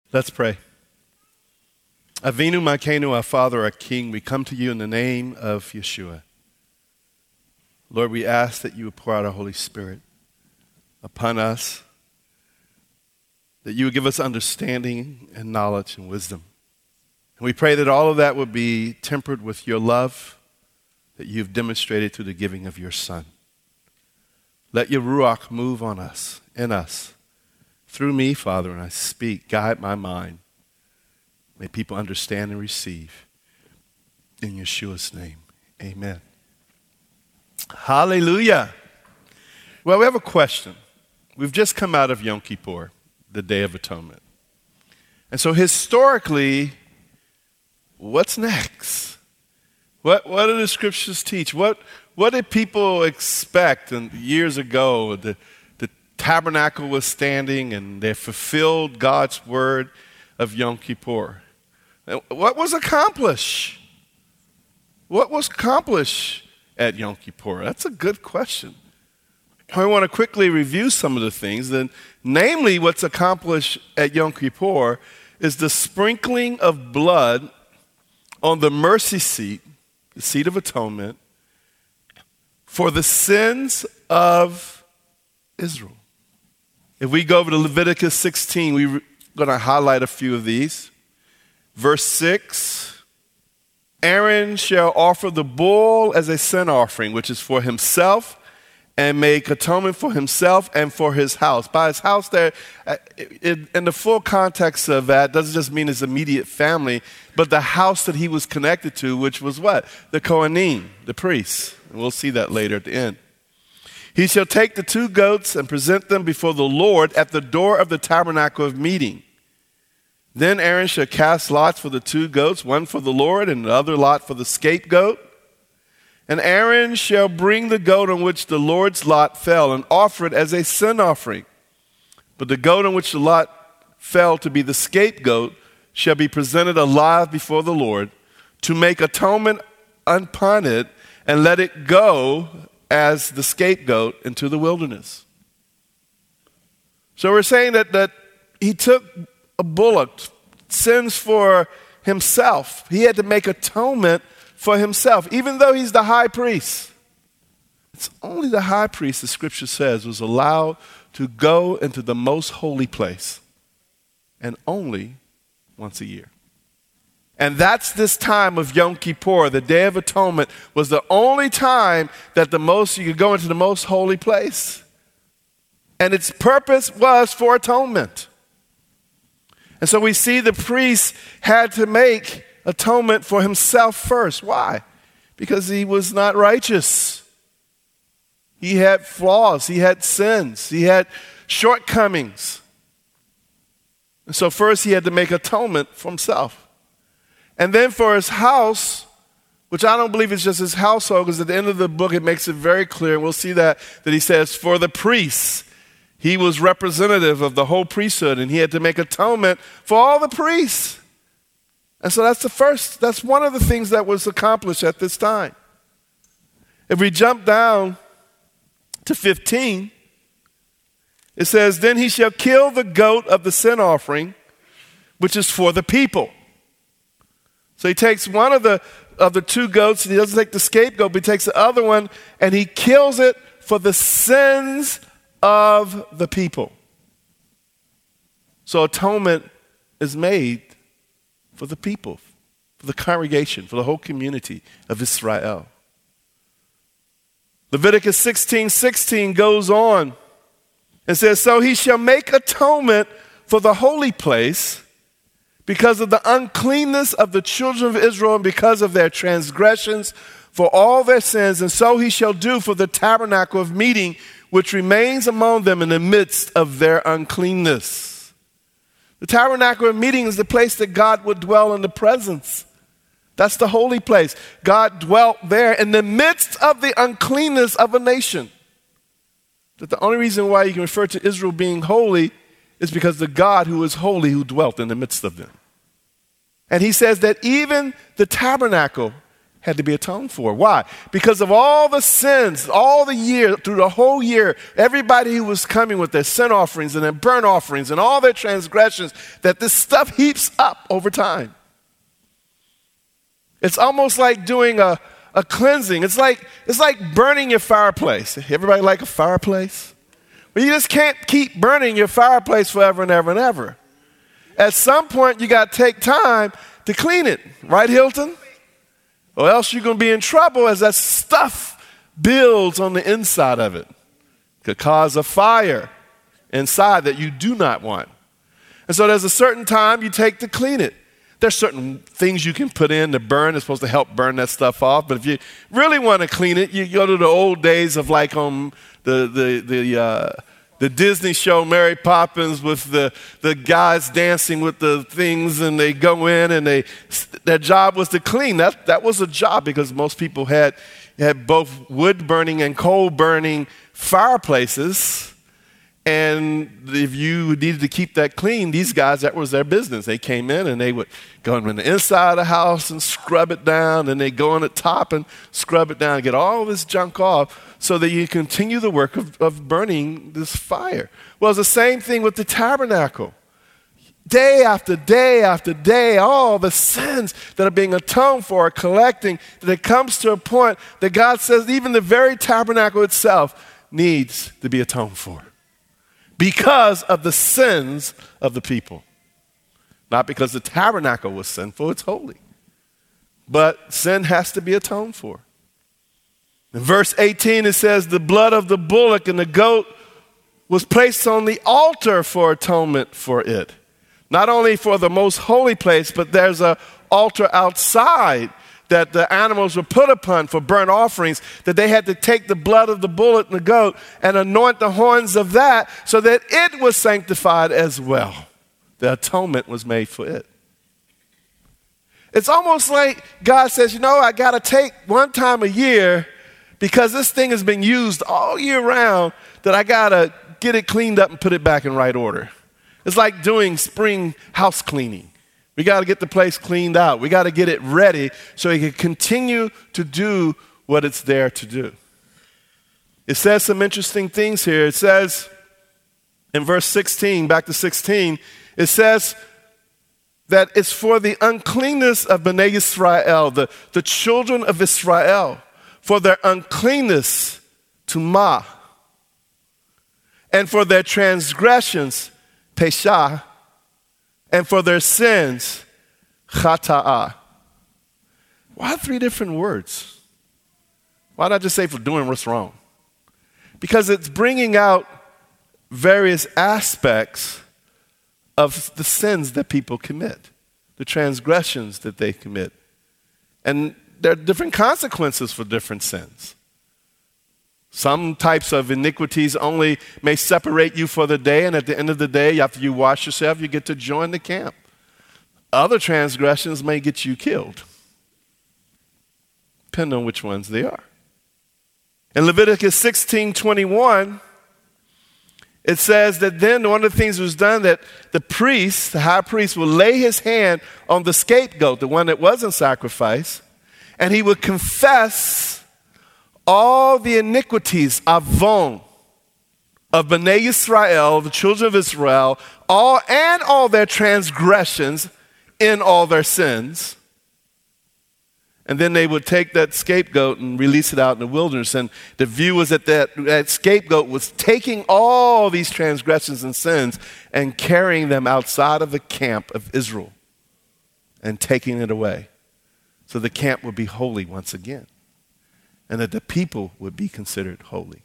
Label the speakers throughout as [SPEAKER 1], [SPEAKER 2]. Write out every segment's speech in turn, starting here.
[SPEAKER 1] Let's pray. Avinu Malkeinu, our Father, our King, we come to you in the name of Yeshua. Lord, we ask that you would pour out our Holy Spirit upon us, that you would give us understanding and knowledge and wisdom. And we pray that all of that would be tempered with your love that you've demonstrated through the giving of your Son. Let your Ruach move on us, in us, through me, Father, and I speak. Guide my mind. May people understand and receive. In Yeshua's name, amen. Hallelujah. Well, we have a question. We've just come out of Yom Kippur, the Day of Atonement. And so historically, what's next? What do the scriptures teach? What did people expect years ago? The tabernacle was standing and they fulfilled God's word of Yom Kippur. What was accomplished? What was accomplished at Yom Kippur? That's a good question. I want to quickly review some of the things. Namely, what's accomplished at Yom Kippur is the sprinkling of blood on the mercy seat, the seat of atonement, for the sins of Israel. If we go over to Leviticus 16, we're going to highlight a few of these. Verse 6, Aaron shall offer the bull as a sin offering, which is for himself, and make atonement for himself and for his house. By his house there, in the full context of that, doesn't just mean his immediate family, but the house that he was connected to, which was what? The Kohanim, the priests. And we'll see that later at the end. He shall take the 2 goats and present them before the Lord at the door of the tabernacle of meeting. Then Aaron shall cast lots for the 2 goats, one for the Lord and the other lot for the scapegoat. And Aaron shall bring the goat on which the Lord's lot fell and offer it as a sin offering. But the goat on which the lot fell to be the scapegoat shall be presented alive before the Lord to make atonement upon it, and let it go as the scapegoat into the wilderness. So we're saying that he took a bullock, sins for himself. He had to make atonement for himself, even though he's the high priest. It's only the high priest, the scripture says, was allowed to go into the most holy place, and only once a year. And that's this time of Yom Kippur. The Day of Atonement was the only time that you could go into the most holy place. And its purpose was for atonement. And so we see the priest had to make atonement for himself first. Why? Because he was not righteous. He had flaws. He had sins. He had shortcomings. And so first he had to make atonement for himself. And then for his house, which I don't believe is just his household, because at the end of the book it makes it very clear, and we'll see that he says for the priests. He was representative of the whole priesthood, and he had to make atonement for all the priests. And so that's one of the things that was accomplished at this time. If we jump down to 15, it says, then he shall kill the goat of the sin offering, which is for the people. So he takes one of the 2 goats, and he doesn't take the scapegoat, but he takes the other one, and he kills it for the sins of the people. So atonement is made for the people, for the congregation, for the whole community of Israel. Leviticus 16:16 goes on and says, so he shall make atonement for the holy place because of the uncleanness of the children of Israel and because of their transgressions, for all their sins, and so he shall do for the tabernacle of meeting, which remains among them in the midst of their uncleanness. The tabernacle of meeting is the place that God would dwell in the presence. That's the holy place. God dwelt there in the midst of the uncleanness of a nation. That the only reason why you can refer to Israel being holy is because the God who is holy who dwelt in the midst of them. And he says that even the tabernacle had to be atoned for. Why? Because of all the sins, all the year, through the whole year, everybody who was coming with their sin offerings and their burnt offerings and all their transgressions, that this stuff heaps up over time. It's almost like doing a cleansing. It's like burning your fireplace. Everybody like a fireplace? Well, you just can't keep burning your fireplace forever and ever and ever. At some point, you got to take time to clean it. Right, Hilton? Or else you're going to be in trouble as that stuff builds on the inside of it. It could cause a fire inside that you do not want. And so there's a certain time you take to clean it. There's certain things you can put in to burn. It's supposed to help burn that stuff off. But if you really want to clean it, you go to the old days of like on the Disney show, Mary Poppins, with the guys dancing with the things, and they go in and their job was to clean. That was a job because most people had both wood burning and coal burning fireplaces. And if you needed to keep that clean, these guys, that was their business. They came in and they would go in the inside of the house and scrub it down, and they go on the top and scrub it down and get all this junk off so that you continue the work of burning this fire. Well, it's the same thing with the tabernacle. Day after day after day, all the sins that are being atoned for are collecting, that it comes to a point that God says even the very tabernacle itself needs to be atoned for. Because of the sins of the people. Not because the tabernacle was sinful, it's holy. But sin has to be atoned for. In verse 18 it says, the blood of the bullock and the goat was placed on the altar for atonement for it. Not only for the most holy place, but there's an altar outside that the animals were put upon for burnt offerings, that they had to take the blood of the bullock and the goat and anoint the horns of that so that it was sanctified as well. The atonement was made for it. It's almost like God says, I got to take one time a year because this thing has been used all year round, that I got to get it cleaned up and put it back in right order. It's like doing spring house cleaning. We got to get the place cleaned out. We got to get it ready so it can continue to do what it's there to do. It says some interesting things here. It says in verse 16, back to 16, it says that it's for the uncleanness of Bnei Yisrael, the children of Israel, for their uncleanness, tumah, and for their transgressions, pesha, and for their sins, chata'ah. Why 3 different words? Why not just say for doing what's wrong? Because it's bringing out various aspects of the sins that people commit, the transgressions that they commit. And there are different consequences for different sins. Some types of iniquities only may separate you for the day, and at the end of the day, after you wash yourself, you get to join the camp. Other transgressions may get you killed, depending on which ones they are. In Leviticus 16:21, it says that then one of the things was done that the priest, the high priest, will lay his hand on the scapegoat, the one that wasn't sacrificed, and he would confess all the iniquities, avon, of Bnei Yisrael, the children of Israel, all their transgressions in all their sins. And then they would take that scapegoat and release it out in the wilderness. And the view was that scapegoat was taking all these transgressions and sins and carrying them outside of the camp of Israel and taking it away. So the camp would be holy once again, and that the people would be considered holy.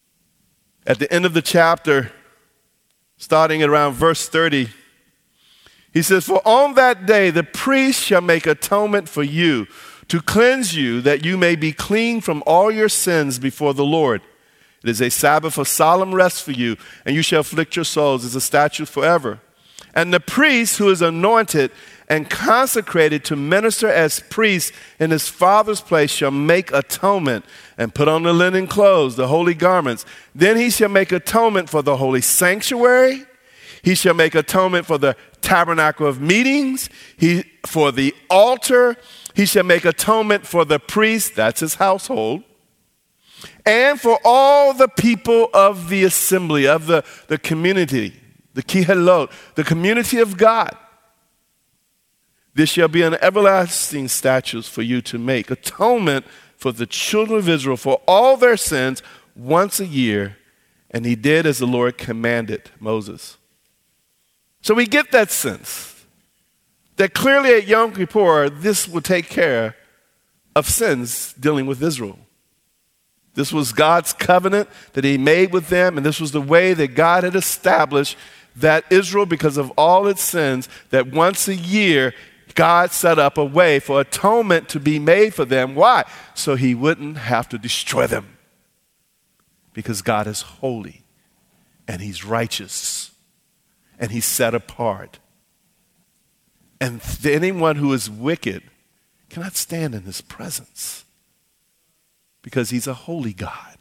[SPEAKER 1] At the end of the chapter, starting at around verse 30, he says, "For on that day the priest shall make atonement for you, to cleanse you, that you may be clean from all your sins before the Lord. It is a Sabbath of solemn rest for you, and you shall afflict your souls as a statute forever. And the priest who is anointed and consecrated to minister as priest in his father's place shall make atonement and put on the linen clothes, the holy garments. Then he shall make atonement for the holy sanctuary. He shall make atonement for the tabernacle of meetings, for the altar, he shall make atonement for the priest, that's his household, and for all the people of the assembly, of the community, the kihelot, the community of God. This shall be an everlasting statute for you to make atonement for the children of Israel for all their sins once a year. And he did as the Lord commanded Moses. So we get that sense that clearly at Yom Kippur, this would take care of sins dealing with Israel. This was God's covenant that he made with them, and this was the way that God had established that Israel, because of all its sins, that once a year, God set up a way for atonement to be made for them. Why? So he wouldn't have to destroy them. Because God is holy, and he's righteous, and he's set apart. And anyone who is wicked cannot stand in his presence, because he's a holy God.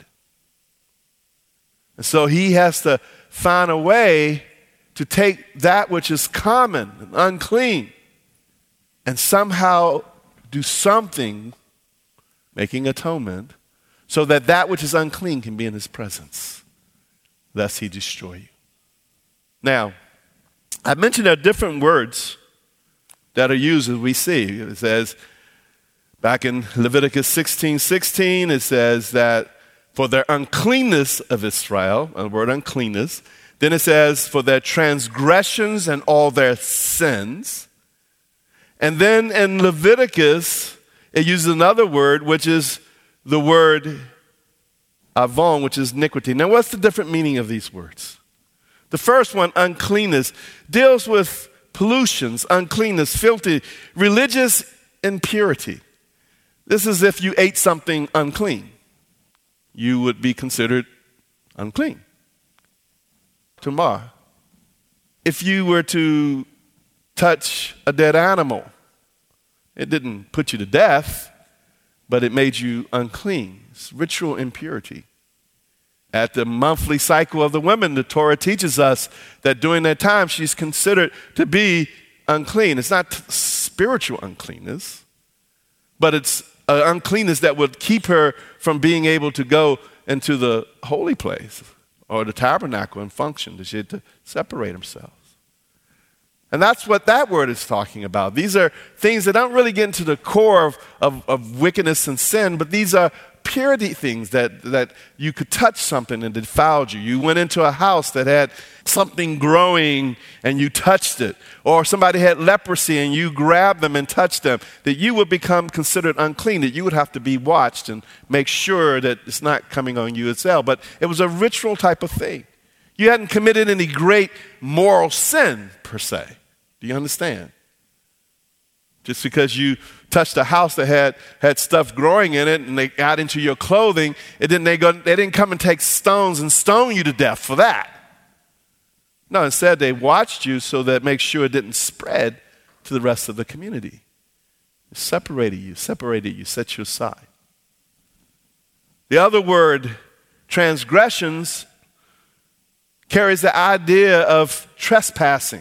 [SPEAKER 1] And so he has to find a way to take that which is common and unclean and somehow do something, making atonement, so that that which is unclean can be in his presence, lest he destroy you. Now, I mentioned there are different words that are used as we see. It says, back in Leviticus 16:16, it says that for their uncleanness of Israel, the word uncleanness. Then it says for their transgressions and all their sins. And then in Leviticus, it uses another word, which is the word avon, which is iniquity. Now, what's the different meaning of these words? The first one, uncleanness, deals with pollutions, uncleanness, filthy, religious impurity. This is if you ate something unclean. You would be considered unclean. Tomorrow, if you were to touch a dead animal, it didn't put you to death, but it made you unclean. It's ritual impurity. At the monthly cycle of the women, the Torah teaches us that during that time she's considered to be unclean. It's not spiritual uncleanness, but it's an uncleanness that would keep her from being able to go into the holy place or the tabernacle and function. She had to separate themselves. And that's what that word is talking about. These are things that don't really get into the core of wickedness and sin, but these are purity things that you could touch something and it defiled you. You went into a house that had something growing and you touched it. Or somebody had leprosy and you grabbed them and touched them. That you would become considered unclean, that you would have to be watched and make sure that it's not coming on you as well. But it was a ritual type of thing. You hadn't committed any great moral sin, per se. Do you understand? Just because you touched a house that had stuff growing in it and they got into your clothing, they didn't come and take stones and stone you to death for that. No, instead they watched you so that make sure it didn't spread to the rest of the community. It separated you, set you aside. The other word, transgressions, carries the idea of trespassing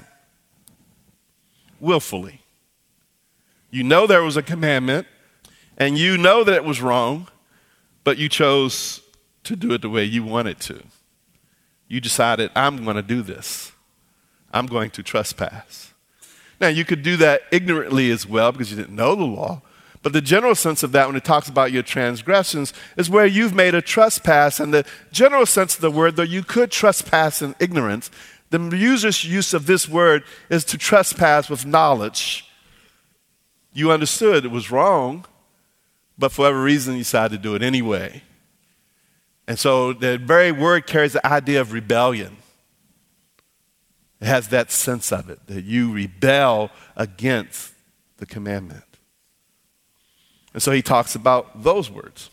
[SPEAKER 1] willfully. You know there was a commandment, and you know that it was wrong, but you chose to do it the way you wanted to. You decided, I'm going to do this. I'm going to trespass. Now, you could do that ignorantly as well because you didn't know the law, but the general sense of that when it talks about your transgressions is where you've made a trespass, and the general sense of the word, though you could trespass in ignorance, the user's use of this word is to trespass with knowledge. You understood it was wrong, but for whatever reason you decided to do it anyway. And so the very word carries the idea of rebellion. It has that sense of it, that you rebel against the commandment. And so he talks about those words.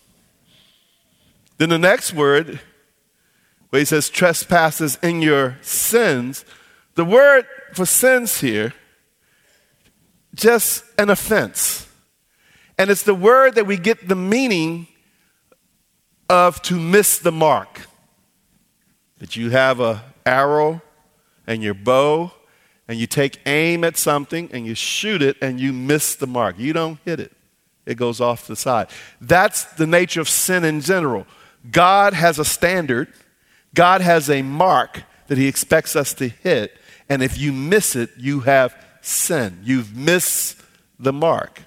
[SPEAKER 1] Then the next word, where he says trespasses in your sins, the word for sins here, just an offense. And it's the word that we get the meaning of to miss the mark. That you have an arrow and your bow and you take aim at something and you shoot it and you miss the mark. You don't hit it. It goes off to the side. That's the nature of sin in general. God has a standard. God has a mark that he expects us to hit. And if you miss it, you have sinned. You've missed the mark.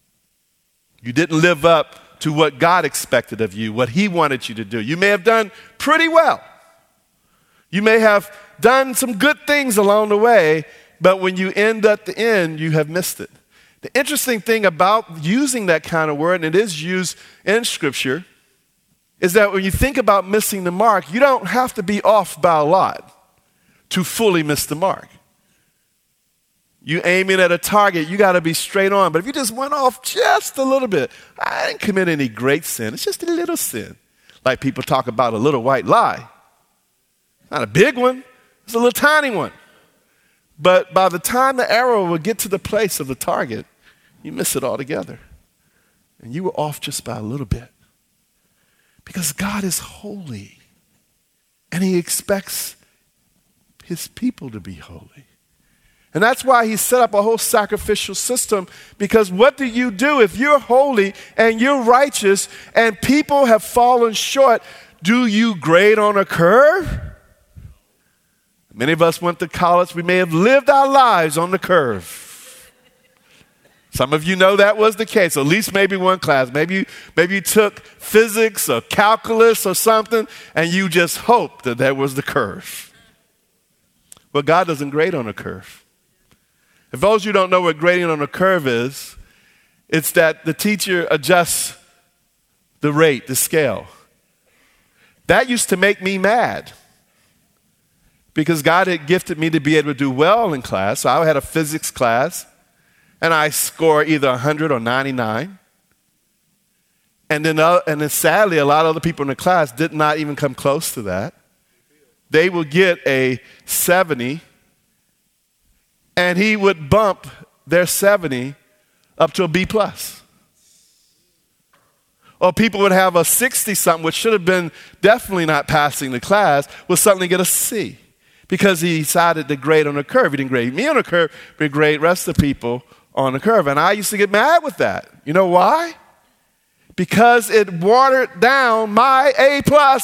[SPEAKER 1] You didn't live up to what God expected of you, what he wanted you to do. You may have done pretty well. You may have done some good things along the way, but when you end at the end, you have missed it. The interesting thing about using that kind of word, and it is used in Scripture, is that when you think about missing the mark, you don't have to be off by a lot to fully miss the mark. You aiming at a target, you got to be straight on. But if you just went off just a little bit, I didn't commit any great sin. It's just a little sin. Like people talk about a little white lie. Not a big one. It's a little tiny one. But by the time the arrow will get to the place of the target, you miss it altogether. And you were off just by a little bit. Because God is holy. And he expects his people to be holy. And that's why he set up a whole sacrificial system, because what do you do if you're holy and you're righteous and people have fallen short? Do you grade on a curve? Many of us went to college. We may have lived our lives on the curve. Some of you know that was the case, or at least maybe one class. Maybe you took physics or calculus or something, and you just hoped that was the curve. But God doesn't grade on a curve. If those of you don't know what grading on a curve is, it's that the teacher adjusts the rate, the scale. That used to make me mad because God had gifted me to be able to do well in class. So I had a physics class, and I score either 100 or 99. And then sadly, a lot of other people in the class did not even come close to that. They would get a 70, and he would bump their 70 up to a B+. Or people would have a 60-something, which should have been definitely not passing the class, would suddenly get a C because he decided to grade on a curve. He didn't grade me on a curve, but he graded the rest of the people on a curve. And I used to get mad with that. You know why? Because it watered down my A+.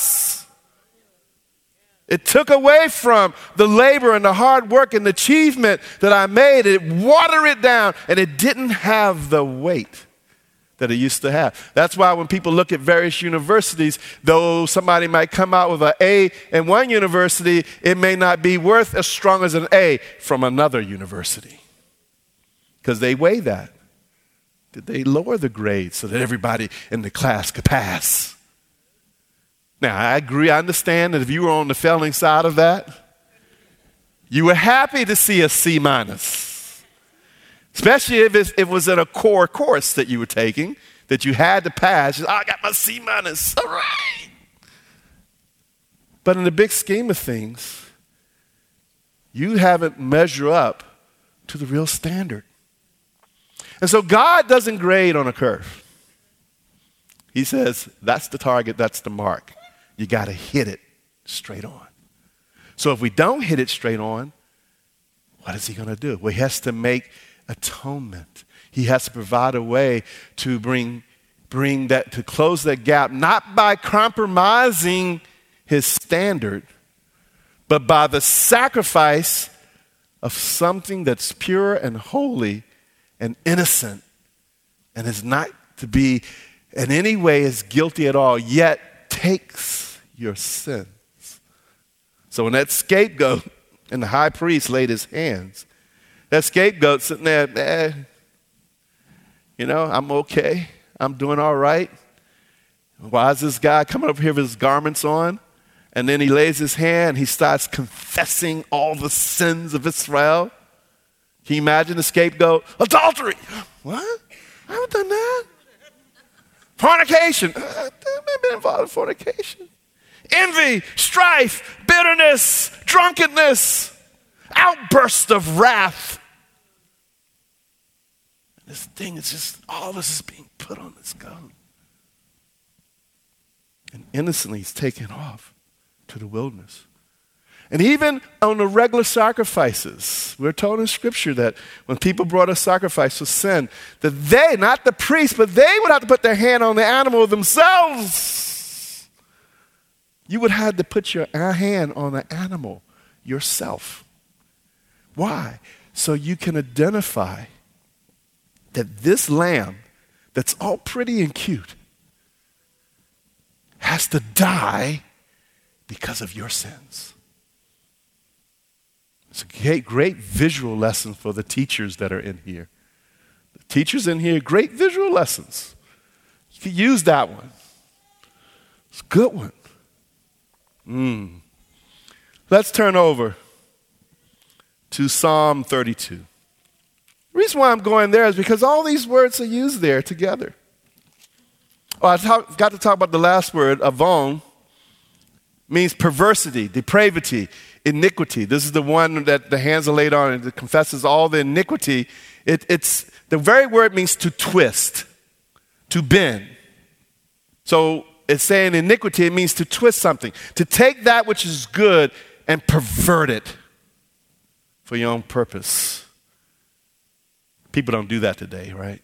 [SPEAKER 1] It took away from the labor and the hard work and the achievement that I made. It watered it down, and it didn't have the weight that it used to have. That's why when people look at various universities, though somebody might come out with an A in one university, it may not be worth as strong as an A from another university. Because they weigh that. Did they lower the grade so that everybody in the class could pass? Now, I agree, I understand that if you were on the failing side of that, you were happy to see a C-, especially if it was in a core course that you were taking, that you had to pass. Oh, I got my C-, all right. But in the big scheme of things, you haven't measured up to the real standard. And so God doesn't grade on a curve. He says, that's the target, that's the mark. You got to hit it straight on. So if we don't hit it straight on, what is he going to do? Well, he has to make atonement. He has to provide a way to bring that, to close that gap, not by compromising his standard, but by the sacrifice of something that's pure and holy and innocent and is not to be in any way as guilty at all, yet takes your sins. So when that scapegoat and the high priest laid his hands, that scapegoat sitting there, I'm okay. I'm doing all right. Why is this guy coming up here with his garments on? And then he lays his hand, he starts confessing all the sins of Israel. Can you imagine the scapegoat? Adultery. What? I haven't done that. Fornication. I've been involved in fornication. Envy, strife, bitterness, drunkenness, outburst of wrath. This thing is just, all this is being put on this goat. And innocently he's taken off to the wilderness. And even on the regular sacrifices, we're told in Scripture that when people brought a sacrifice for sin, that they, not the priest, but they would have to put their hand on the animal themselves. You would have to put your hand on the animal yourself. Why? So you can identify that this lamb that's all pretty and cute has to die because of your sins. It's a great visual lesson for the teachers that are in here. The teachers in here, great visual lessons. You could use that one. It's a good one. Let's turn over to Psalm 32. The reason why I'm going there is because all these words are used there together. Oh, I got to talk about the last word, avon, means perversity, depravity, iniquity. This is the one that the hands are laid on and it confesses all the iniquity. It's the very word means to twist, to bend. So it's saying iniquity, it means to twist something, to take that which is good and pervert it for your own purpose. People don't do that today, right?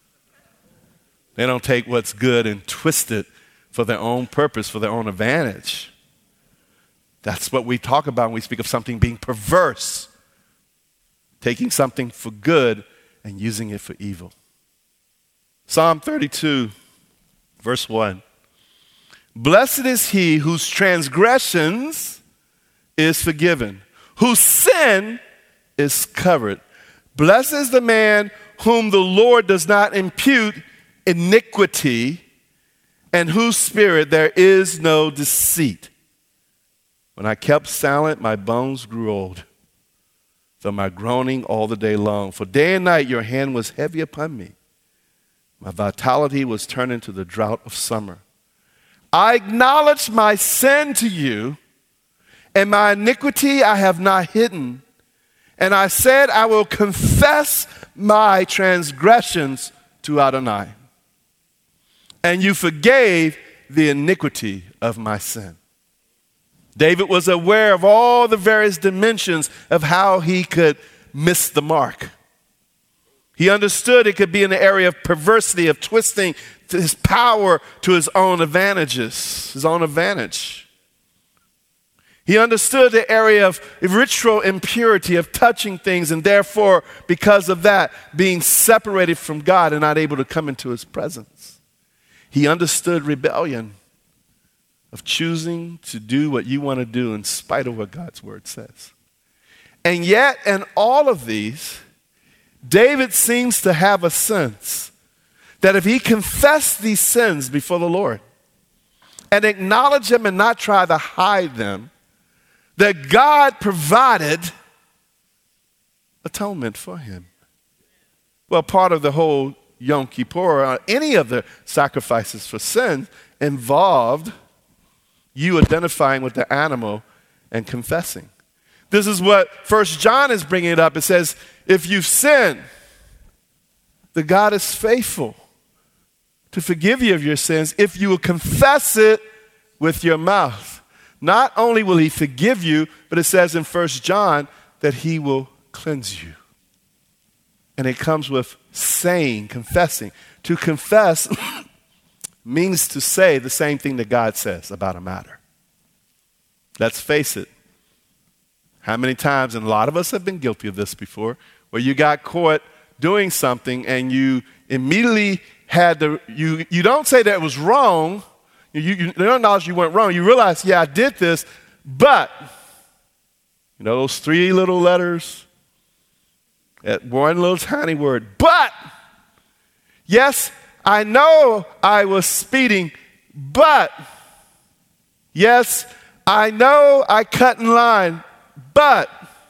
[SPEAKER 1] They don't take what's good and twist it for their own purpose, for their own advantage. That's what we talk about when we speak of something being perverse. Taking something for good and using it for evil. Psalm 32, verse 1. Blessed is he whose transgressions is forgiven, whose sin is covered. Blessed is the man whom the Lord does not impute iniquity, and whose spirit there is no deceit. When I kept silent, my bones grew old, though my groaning all the day long. For day and night your hand was heavy upon me. My vitality was turned into the drought of summer. I acknowledged my sin to you, and my iniquity I have not hidden. And I said, I will confess my transgressions to Adonai. And you forgave the iniquity of my sin. David was aware of all the various dimensions of how he could miss the mark. He understood it could be in the area of perversity, of twisting his power to his own advantages, his own advantage. He understood the area of ritual impurity, of touching things, and therefore, because of that, being separated from God and not able to come into his presence. He understood rebellion, of choosing to do what you want to do in spite of what God's word says. And yet, in all of these, David seems to have a sense that if he confessed these sins before the Lord and acknowledge them and not try to hide them, that God provided atonement for him. Well, part of the whole Yom Kippur, or any of the sacrifices for sin, involved you identifying with the animal and confessing. This is what 1 John is bringing it up. It says, if you've sinned, the God is faithful to forgive you of your sins if you will confess it with your mouth. Not only will he forgive you, but it says in 1 John that he will cleanse you. And it comes with saying, confessing. To confess means to say the same thing that God says about a matter. Let's face it. How many times, and a lot of us have been guilty of this before, where you got caught doing something and you immediately had to, you don't say that it was wrong. You don't acknowledge you went wrong. You realize, yeah, I did this, but, you know, those three little letters, that one little tiny word, but, yes, I know I was speeding, but, yes, I know I cut in line, but,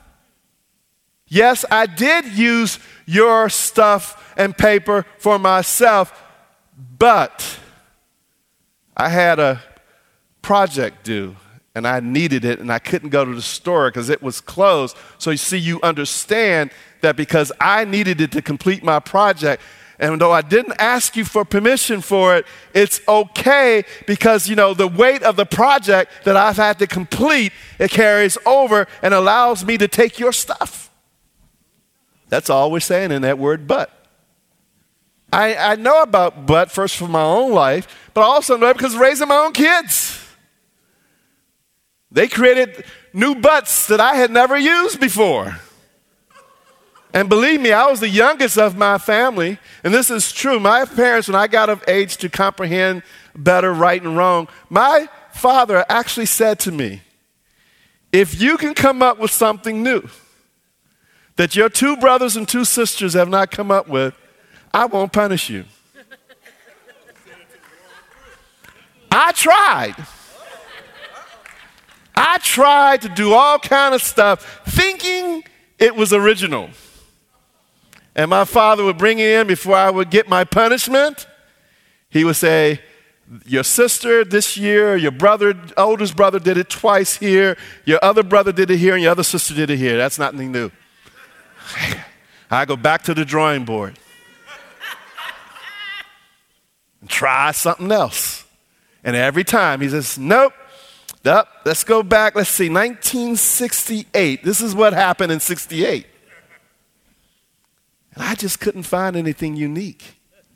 [SPEAKER 1] yes, I did use your stuff and paper for myself, but I had a project due and I needed it and I couldn't go to the store because it was closed. So you see, you understand that because I needed it to complete my project, And though I didn't ask you for permission for it, it's okay because, the weight of the project that I've had to complete, it carries over and allows me to take your stuff. That's all we're saying in that word but. I know about but first from my own life, but I also know it because of raising my own kids. They created new butts that I had never used before. And believe me, I was the youngest of my family, and this is true. My parents, when I got of age to comprehend better right and wrong, my father actually said to me, if you can come up with something new that your 2 brothers and 2 sisters have not come up with, I won't punish you. I tried to do all kind of stuff thinking it was original. And my father would bring it in before I would get my punishment. He would say, your sister this year, your brother, oldest brother did it twice here, your other brother did it here, and your other sister did it here. That's nothing new. I go back to the drawing board and try something else. And every time he says, nope, let's go back. Let's see, 1968. This is what happened in 68. And I just couldn't find anything unique.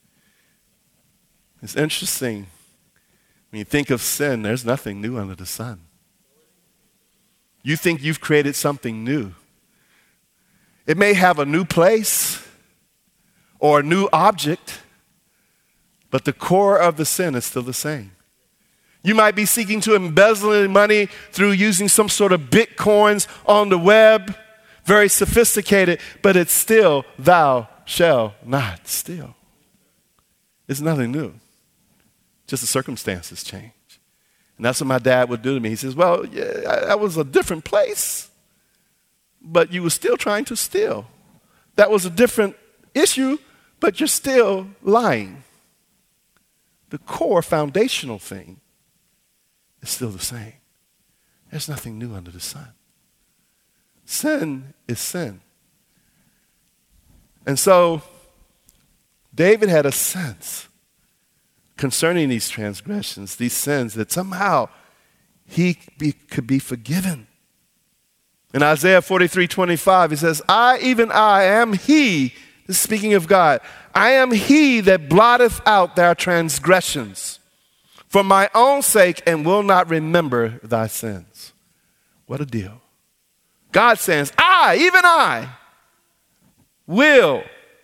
[SPEAKER 1] It's interesting. When you think of sin, there's nothing new under the sun. You think you've created something new. It may have a new place or a new object, but the core of the sin is still the same. You might be seeking to embezzle money through using some sort of bitcoins on the web, very sophisticated, but it's still thou shalt not steal. It's nothing new. Just the circumstances change. And that's what my dad would do to me. He says, well, yeah, that was a different place, but you were still trying to steal. That was a different issue, but you're still lying. The core foundational thing is still the same. There's nothing new under the sun. Sin is sin. And so David had a sense concerning these transgressions, these sins, that somehow he could be forgiven. In Isaiah 43:25, he says, even I am he, this is speaking of God, I am he that blotteth out their transgressions for my own sake and will not remember thy sins. What a deal. God says, even I will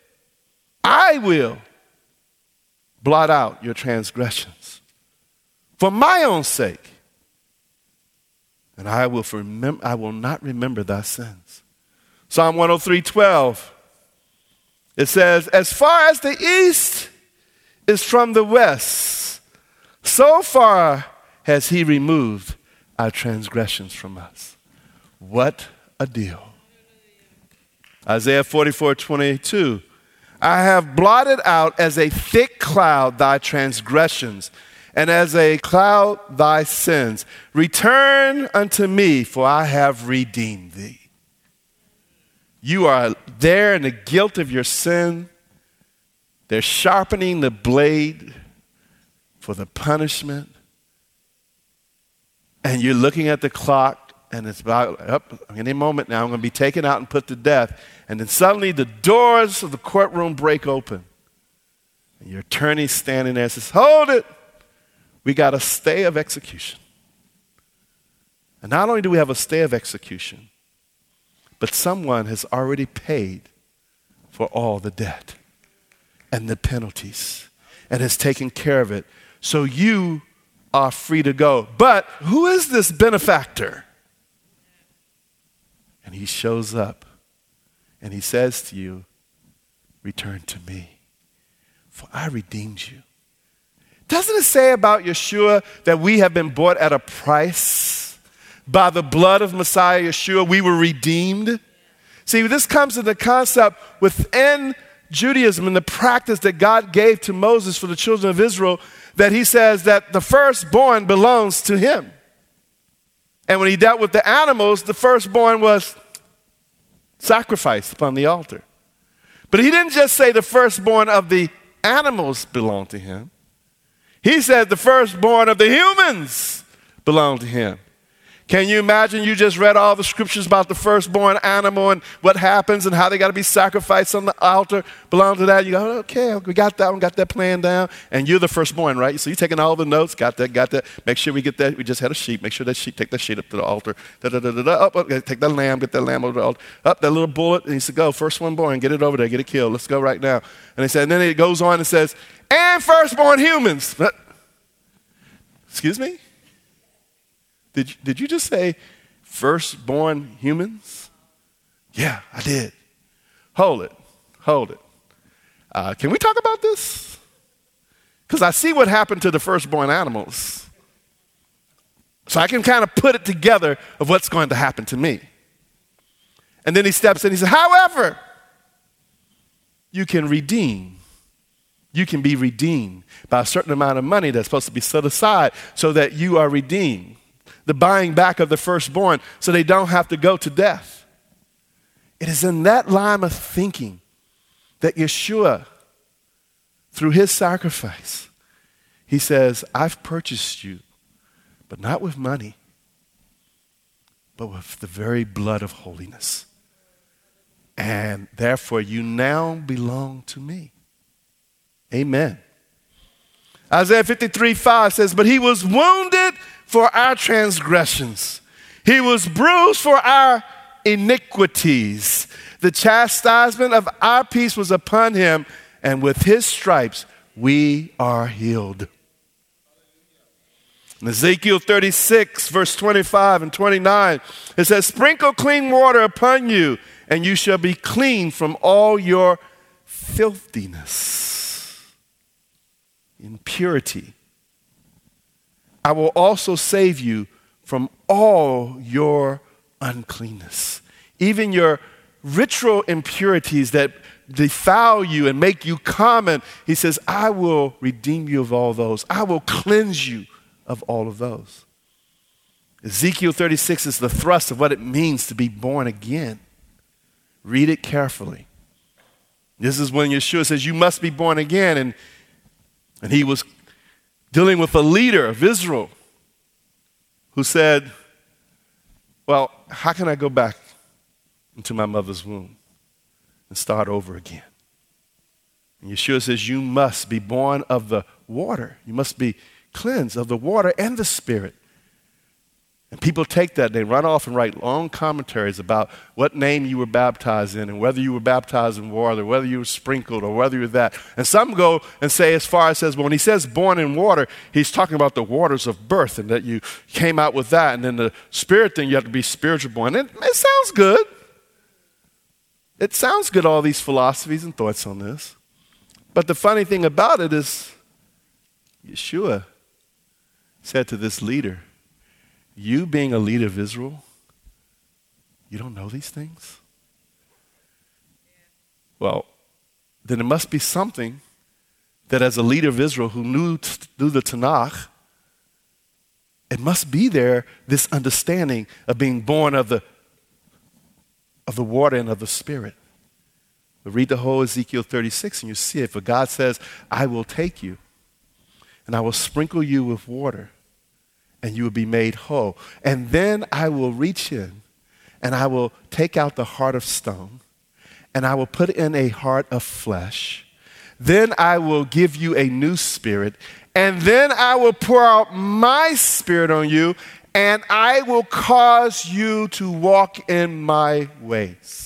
[SPEAKER 1] blot out your transgressions for my own sake, and I will not remember thy sins. Psalm 103:12, it says, as far as the east is from the west, so far has he removed our transgressions from us. What a deal. Isaiah 44:22, I have blotted out as a thick cloud thy transgressions, and as a cloud thy sins. Return unto me, for I have redeemed thee. You are there in the guilt of your sin. They're sharpening the blade for the punishment. And you're looking at the clock, and it's about, any moment now, I'm going to be taken out and put to death. And then suddenly the doors of the courtroom break open. And your attorney's standing there and says, hold it. We got a stay of execution. And not only do we have a stay of execution, but someone has already paid for all the debt and the penalties and has taken care of it. So you are free to go. But who is this benefactor? And he shows up and he says to you, return to me, for I redeemed you. Doesn't it say about Yeshua that we have been bought at a price? By the blood of Messiah Yeshua, we were redeemed. See, this comes to the concept within Judaism and the practice that God gave to Moses for the children of Israel, that he says that the firstborn belongs to him. And when he dealt with the animals, the firstborn was sacrificed upon the altar. But he didn't just say the firstborn of the animals belong to him. He said the firstborn of the humans belong to him. Can you imagine you just read all the scriptures about the firstborn animal and what happens and how they got to be sacrificed on the altar belong to that? You go, okay, we got that one, got that plan down. And you're the firstborn, right? So you're taking all the notes, got that. Make sure we get that. We just had a sheep. Make sure that sheep, take that sheep up to the altar. Take that lamb, get that lamb over the altar. Up, that little bullet. And he said, go, first one born, get it over there, get it killed. Let's go right now. And he said, and then it goes on and says, and firstborn humans. Excuse me? Did you just say firstborn humans? Yeah, I did. Hold it. Can we talk about this? Because I see what happened to the firstborn animals. So I can kind of put it together of what's going to happen to me. And then he steps in, he says, however, you can be redeemed by a certain amount of money that's supposed to be set aside so that you are redeemed. The buying back of the firstborn so they don't have to go to death. It is in that line of thinking that Yeshua, through his sacrifice, he says, I've purchased you, but not with money, but with the very blood of holiness. And therefore you now belong to me. Amen. Isaiah 53:5 says, but he was wounded for our transgressions. He was bruised for our iniquities. The chastisement of our peace was upon him, and with his stripes we are healed. In Ezekiel 36, verse 25 and 29, it says, sprinkle clean water upon you, and you shall be clean from all your filthiness, impurity. I will also save you from all your uncleanness, even your ritual impurities that defile you and make you common. He says, I will redeem you of all those. I will cleanse you of all of those. Ezekiel 36 is the thrust of what it means to be born again. Read it carefully. This is when Yeshua says, you must be born again. And he was dealing with a leader of Israel who said, well, how can I go back into my mother's womb and start over again? And Yeshua says, you must be born of the water. You must be cleansed of the water and the Spirit. And people take that, they run off and write long commentaries about what name you were baptized in and whether you were baptized in water, whether you were sprinkled or whether you were that. And some go and say as far as says, well, when he says born in water, he's talking about the waters of birth and that you came out with that. And then the Spirit thing, you have to be spiritual born. And it sounds good. It sounds good, all these philosophies and thoughts on this. But the funny thing about it is Yeshua said to this leader, you being a leader of Israel, you don't know these things? Well, then it must be something that as a leader of Israel who knew the Tanakh, it must be there, this understanding of being born of the water and of the Spirit. But read the whole Ezekiel 36 and you see it. For God says, I will take you and I will sprinkle you with water, and you will be made whole. And then I will reach in, and I will take out the heart of stone, and I will put in a heart of flesh. Then I will give you a new spirit, and then I will pour out my Spirit on you, and I will cause you to walk in my ways.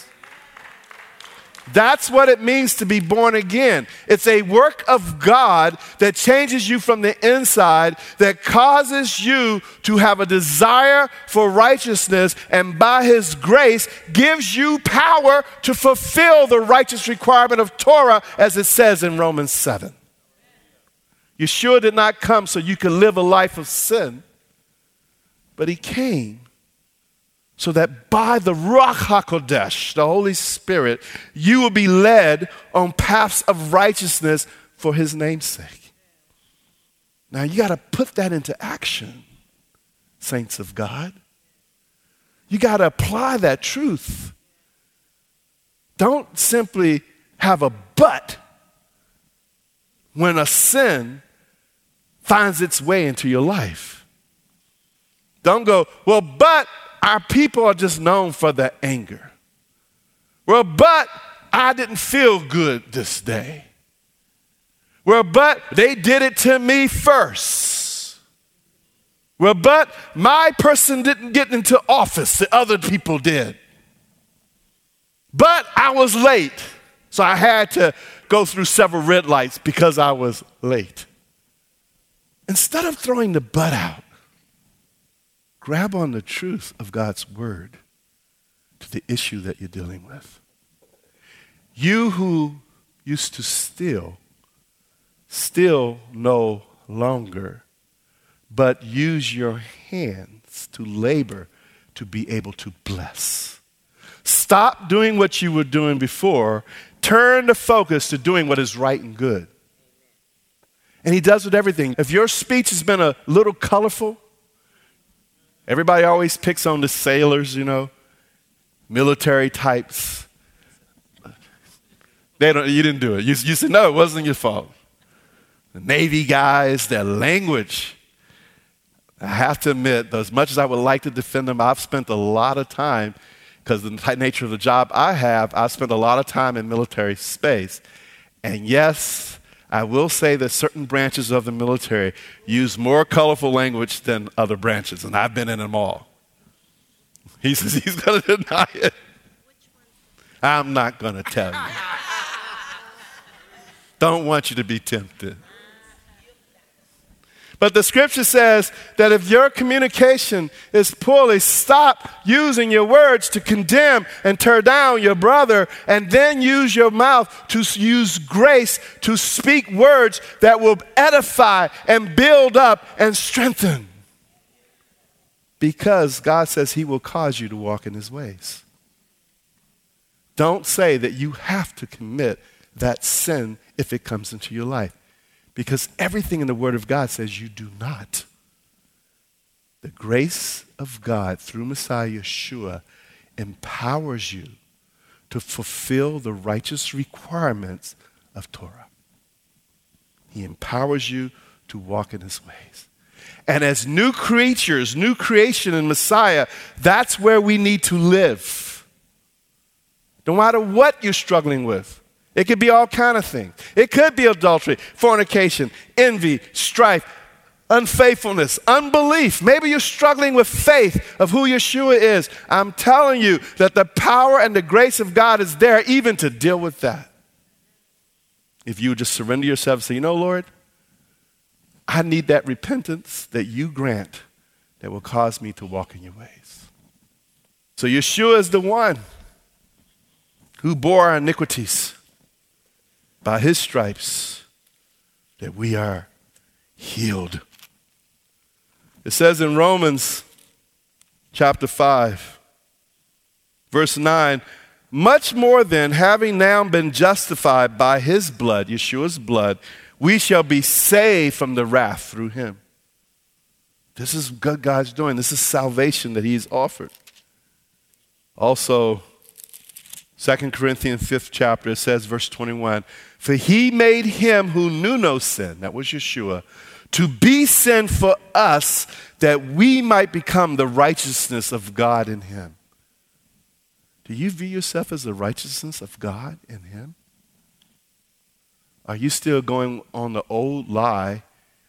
[SPEAKER 1] That's what it means to be born again. It's a work of God that changes you from the inside, that causes you to have a desire for righteousness, and by his grace gives you power to fulfill the righteous requirement of Torah, as it says in Romans 7. Yeshua did not come so you could live a life of sin, but he came so that by the Ruach HaKodesh, the Holy Spirit, you will be led on paths of righteousness for his name's sake. Now you got to put that into action, saints of God. You got to apply that truth. Don't simply have a but when a sin finds its way into your life. Don't go, well, but our people are just known for their anger. Well, but I didn't feel good this day. Well, but they did it to me first. Well, but my person didn't get into office, the other people did. But I was late, so I had to go through several red lights because I was late. Instead of throwing the but out, grab on the truth of God's word to the issue that you're dealing with. You who used to steal no longer, but use your hands to labor to be able to bless. Stop doing what you were doing before. Turn the focus to doing what is right and good. And he does with everything. If your speech has been a little colorful, everybody always picks on the sailors, military types. You didn't do it. You said, no, it wasn't your fault. The Navy guys, their language. I have to admit, as much as I would like to defend them, I've spent a lot of time, because of the nature of the job I've spent a lot of time in military space. And yes, I will say that certain branches of the military use more colorful language than other branches, and I've been in them all. He says he's going to deny it. I'm not going to tell you. Don't want you to be tempted. But the scripture says that if your communication is poorly, stop using your words to condemn and tear down your brother, and then use your mouth to use grace to speak words that will edify and build up and strengthen. Because God says he will cause you to walk in his ways. Don't say that you have to commit that sin if it comes into your life. Because everything in the Word of God says you do not. The grace of God through Messiah Yeshua empowers you to fulfill the righteous requirements of Torah. He empowers you to walk in his ways. And as new creatures, new creation in Messiah, that's where we need to live. No matter what you're struggling with. It could be all kind of things. It could be adultery, fornication, envy, strife, unfaithfulness, unbelief. Maybe you're struggling with faith of who Yeshua is. I'm telling you that the power and the grace of God is there even to deal with that. If you would just surrender yourself and say, Lord, I need that repentance that you grant that will cause me to walk in your ways. So Yeshua is the one who bore our iniquities. By his stripes that we are healed. It says in Romans chapter 5, verse 9, much more than having now been justified by his blood, Yeshua's blood, we shall be saved from the wrath through him. This is what God's doing. This is salvation that he's offered. Also, 2 Corinthians 5th chapter, it says, verse 21, for he made him who knew no sin, that was Yeshua, to be sin for us that we might become the righteousness of God in him. Do you view yourself as the righteousness of God in him? Are you still going on the old lie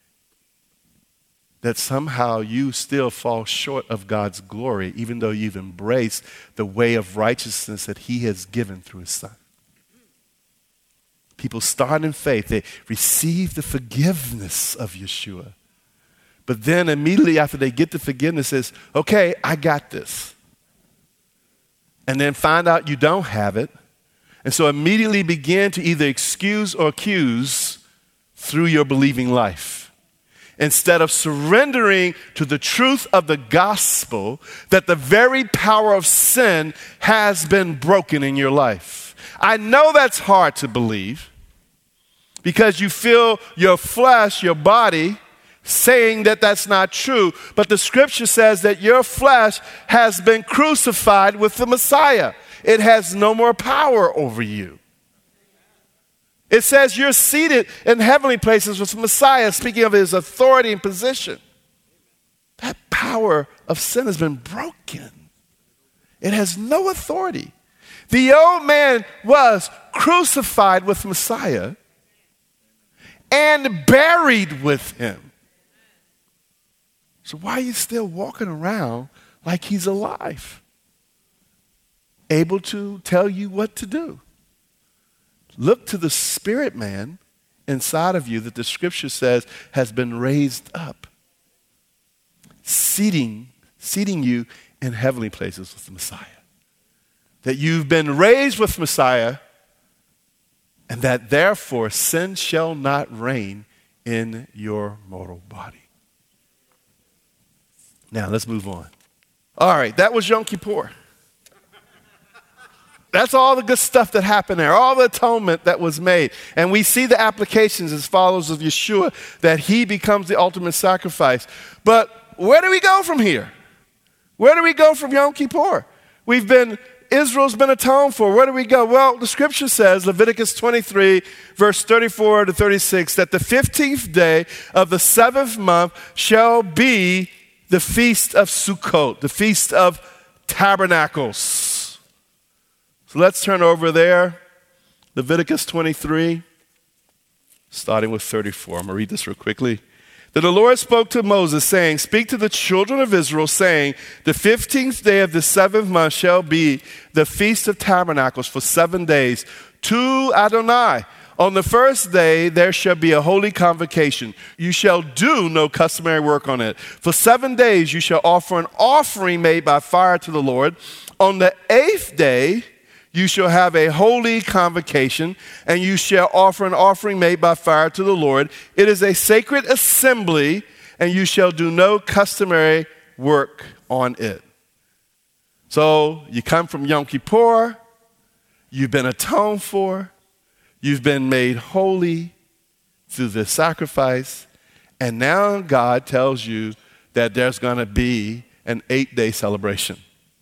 [SPEAKER 1] that somehow you still fall short of God's glory, even though you've embraced the way of righteousness that he has given through his son? People start in faith. They receive the forgiveness of Yeshua. But then immediately after they get the forgiveness, says, okay, I got this. And then find out you don't have it. And so immediately begin to either excuse or accuse through your believing life. Instead of surrendering to the truth of the gospel that the very power of sin has been broken in your life. I know that's hard to believe because you feel your flesh, your body, saying that that's not true. But the scripture says that your flesh has been crucified with the Messiah. It has no more power over you. It says you're seated in heavenly places with Messiah, speaking of his authority and position. That power of sin has been broken. It has no authority. The old man was crucified with Messiah and buried with him. So why are you still walking around like he's alive? Able to tell you what to do. Look to the spirit man inside of you that the scripture says has been raised up, seating you in heavenly places with the Messiah. That you've been raised with Messiah, and that therefore sin shall not reign in your mortal body. Now let's move on. All right, that was Yom Kippur. That's all the good stuff that happened there, all the atonement that was made. And we see the applications as followers of Yeshua, that he becomes the ultimate sacrifice. But where do we go from here? Where do we go from Yom Kippur? Israel's been atoned for. Where do we go? Well, the scripture says, Leviticus 23, verse 34 to 36, that the 15th day of the 7th month shall be the feast of Sukkot, the feast of tabernacles. So let's turn over there. Leviticus 23, starting with 34. I'm going to read this real quickly. That the Lord spoke to Moses, saying, speak to the children of Israel, saying, the 15th day of the 7th month shall be the feast of tabernacles for 7 days to Adonai. On the first day there shall be a holy convocation. You shall do no customary work on it. For 7 days you shall offer an offering made by fire to the Lord. On the 8th day you shall have a holy convocation, and you shall offer an offering made by fire to the Lord. It is a sacred assembly, and you shall do no customary work on it. So you come from Yom Kippur, you've been atoned for, you've been made holy through the sacrifice, and now God tells you that there's going to be an 8-day celebration.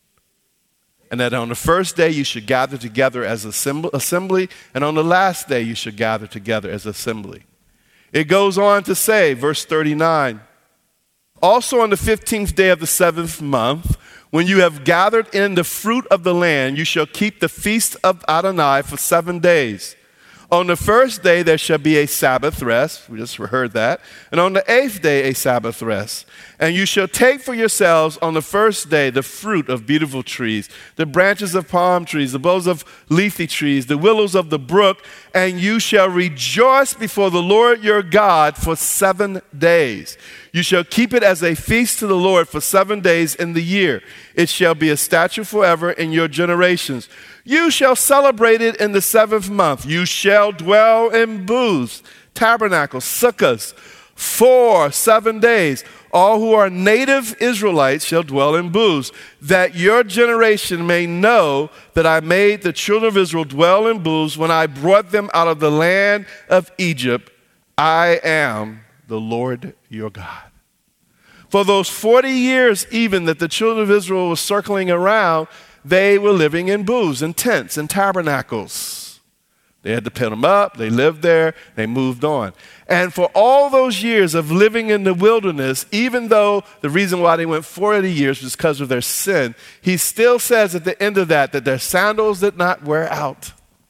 [SPEAKER 1] And that on the first day you should gather together as assembly, and on the last day you should gather together as assembly. It goes on to say, verse 39, also on the 15th day of the 7th month, when you have gathered in the fruit of the land, you shall keep the feast of Adonai for 7 days. On the first day there shall be a Sabbath rest. We just heard that. And on the 8th day a Sabbath rest. And you shall take for yourselves on the first day the fruit of beautiful trees, the branches of palm trees, the boughs of leafy trees, the willows of the brook, and you shall rejoice before the Lord your God for 7 days. You shall keep it as a feast to the Lord for 7 days in the year. It shall be a statute forever in your generations. You shall celebrate it in the 7th month. You shall dwell in booths, tabernacles, sukkahs, for 7 days. All who are native Israelites shall dwell in booths, that your generation may know that I made the children of Israel dwell in booths when I brought them out of the land of Egypt. I am the Lord your God. For those 40 years even that the children of Israel were circling around, they were living in booths and tents and tabernacles. They had to put them up, they lived there, they moved on. And for all those years of living in the wilderness, even though the reason why they went 40 years was because of their sin, he still says at the end of that their sandals did not wear out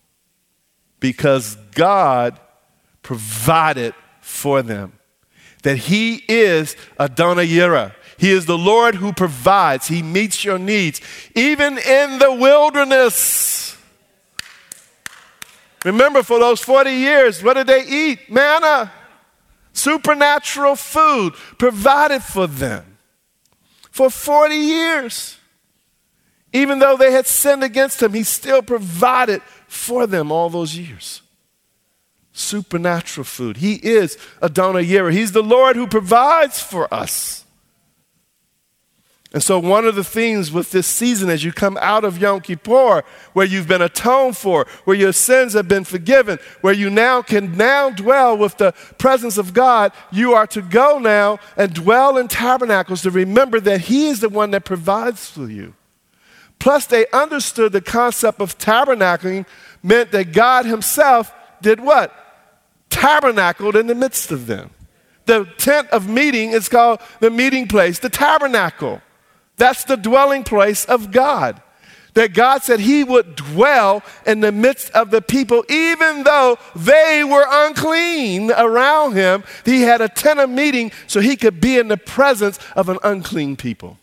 [SPEAKER 1] because God provided for them. That he is Adonai Yireh. He is the Lord who provides. He meets your needs, even in the wilderness. Remember, for those 40 years, what did they eat? Manna. Supernatural food provided for them. For 40 years. Even though they had sinned against him, he still provided for them all those years. Supernatural food. He is Adonai Yireh. He's the Lord who provides for us. And so one of the things with this season as you come out of Yom Kippur, where you've been atoned for, where your sins have been forgiven, where you now can dwell with the presence of God, you are to go now and dwell in tabernacles to remember that he is the one that provides for you. Plus they understood the concept of tabernacling meant that God himself did what? Tabernacled in the midst of them. The tent of meeting is called the meeting place, the tabernacle. That's the dwelling place of God. That God said he would dwell in the midst of the people, even though they were unclean around him. He had a tent of meeting so he could be in the presence of an unclean people.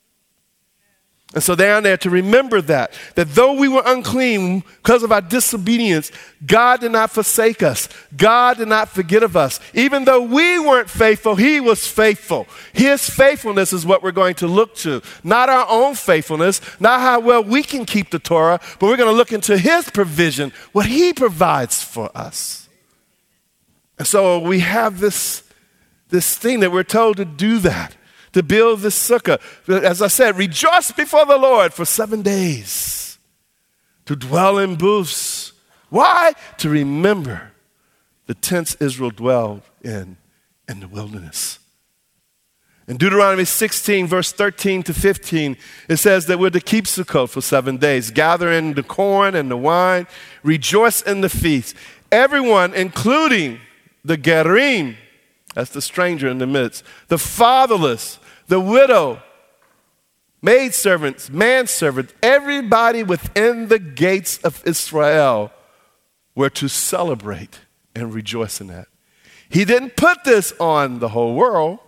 [SPEAKER 1] And so down there to remember that though we were unclean because of our disobedience, God did not forsake us. God did not forget of us. Even though we weren't faithful, he was faithful. His faithfulness is what we're going to look to. Not our own faithfulness, not how well we can keep the Torah, but we're going to look into his provision, what he provides for us. And so we have this thing that we're told to do that. To build the sukkah. As I said, rejoice before the Lord for 7 days. To dwell in booths. Why? To remember the tents Israel dwelled in the wilderness. In Deuteronomy 16, verse 13 to 15, it says that we're to keep Sukkot for 7 days. Gather in the corn and the wine. Rejoice in the feast. Everyone, including the Gerim, that's the stranger in the midst, the fatherless, the widow, maidservants, manservants, everybody within the gates of Israel were to celebrate and rejoice in that. He didn't put this on the whole world.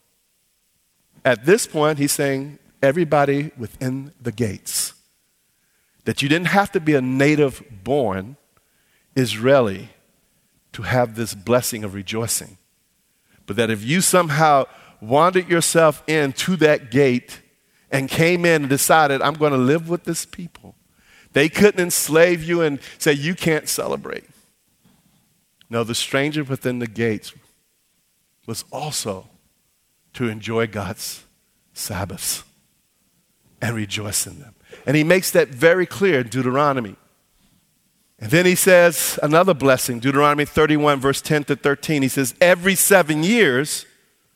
[SPEAKER 1] At this point, he's saying everybody within the gates. That you didn't have to be a native-born Israeli to have this blessing of rejoicing. But that if you somehow wandered yourself into that gate and came in and decided, I'm going to live with this people, they couldn't enslave you and say, you can't celebrate. No, the stranger within the gates was also to enjoy God's Sabbaths and rejoice in them. And he makes that very clear in Deuteronomy. And then he says another blessing, Deuteronomy 31, verse 10 to 13. He says, every 7 years,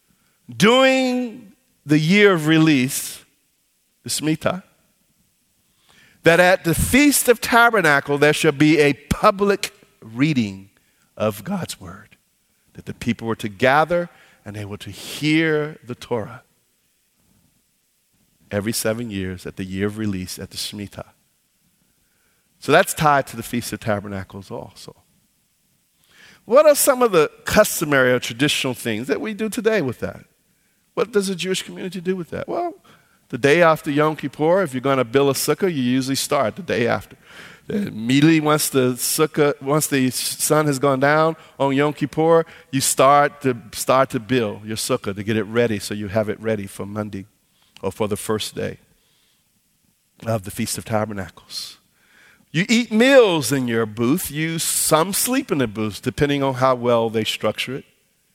[SPEAKER 1] during the year of release, the Shemitah, that at the Feast of Tabernacle there shall be a public reading of God's word. That the people were to gather and they were to hear the Torah every 7 years at the year of release at the Shemitah. So that's tied to the Feast of Tabernacles also. What are some of the customary or traditional things that we do today with that? What does the Jewish community do with that? Well, the day after Yom Kippur, if you're going to build a sukkah, you usually start the day after. Immediately once the sun has gone down on Yom Kippur, you start to build your sukkah to get it ready so you have it ready for Monday or for the first day of the Feast of Tabernacles. You eat meals in your booth. Some sleep in the booths, depending on how well they structure it.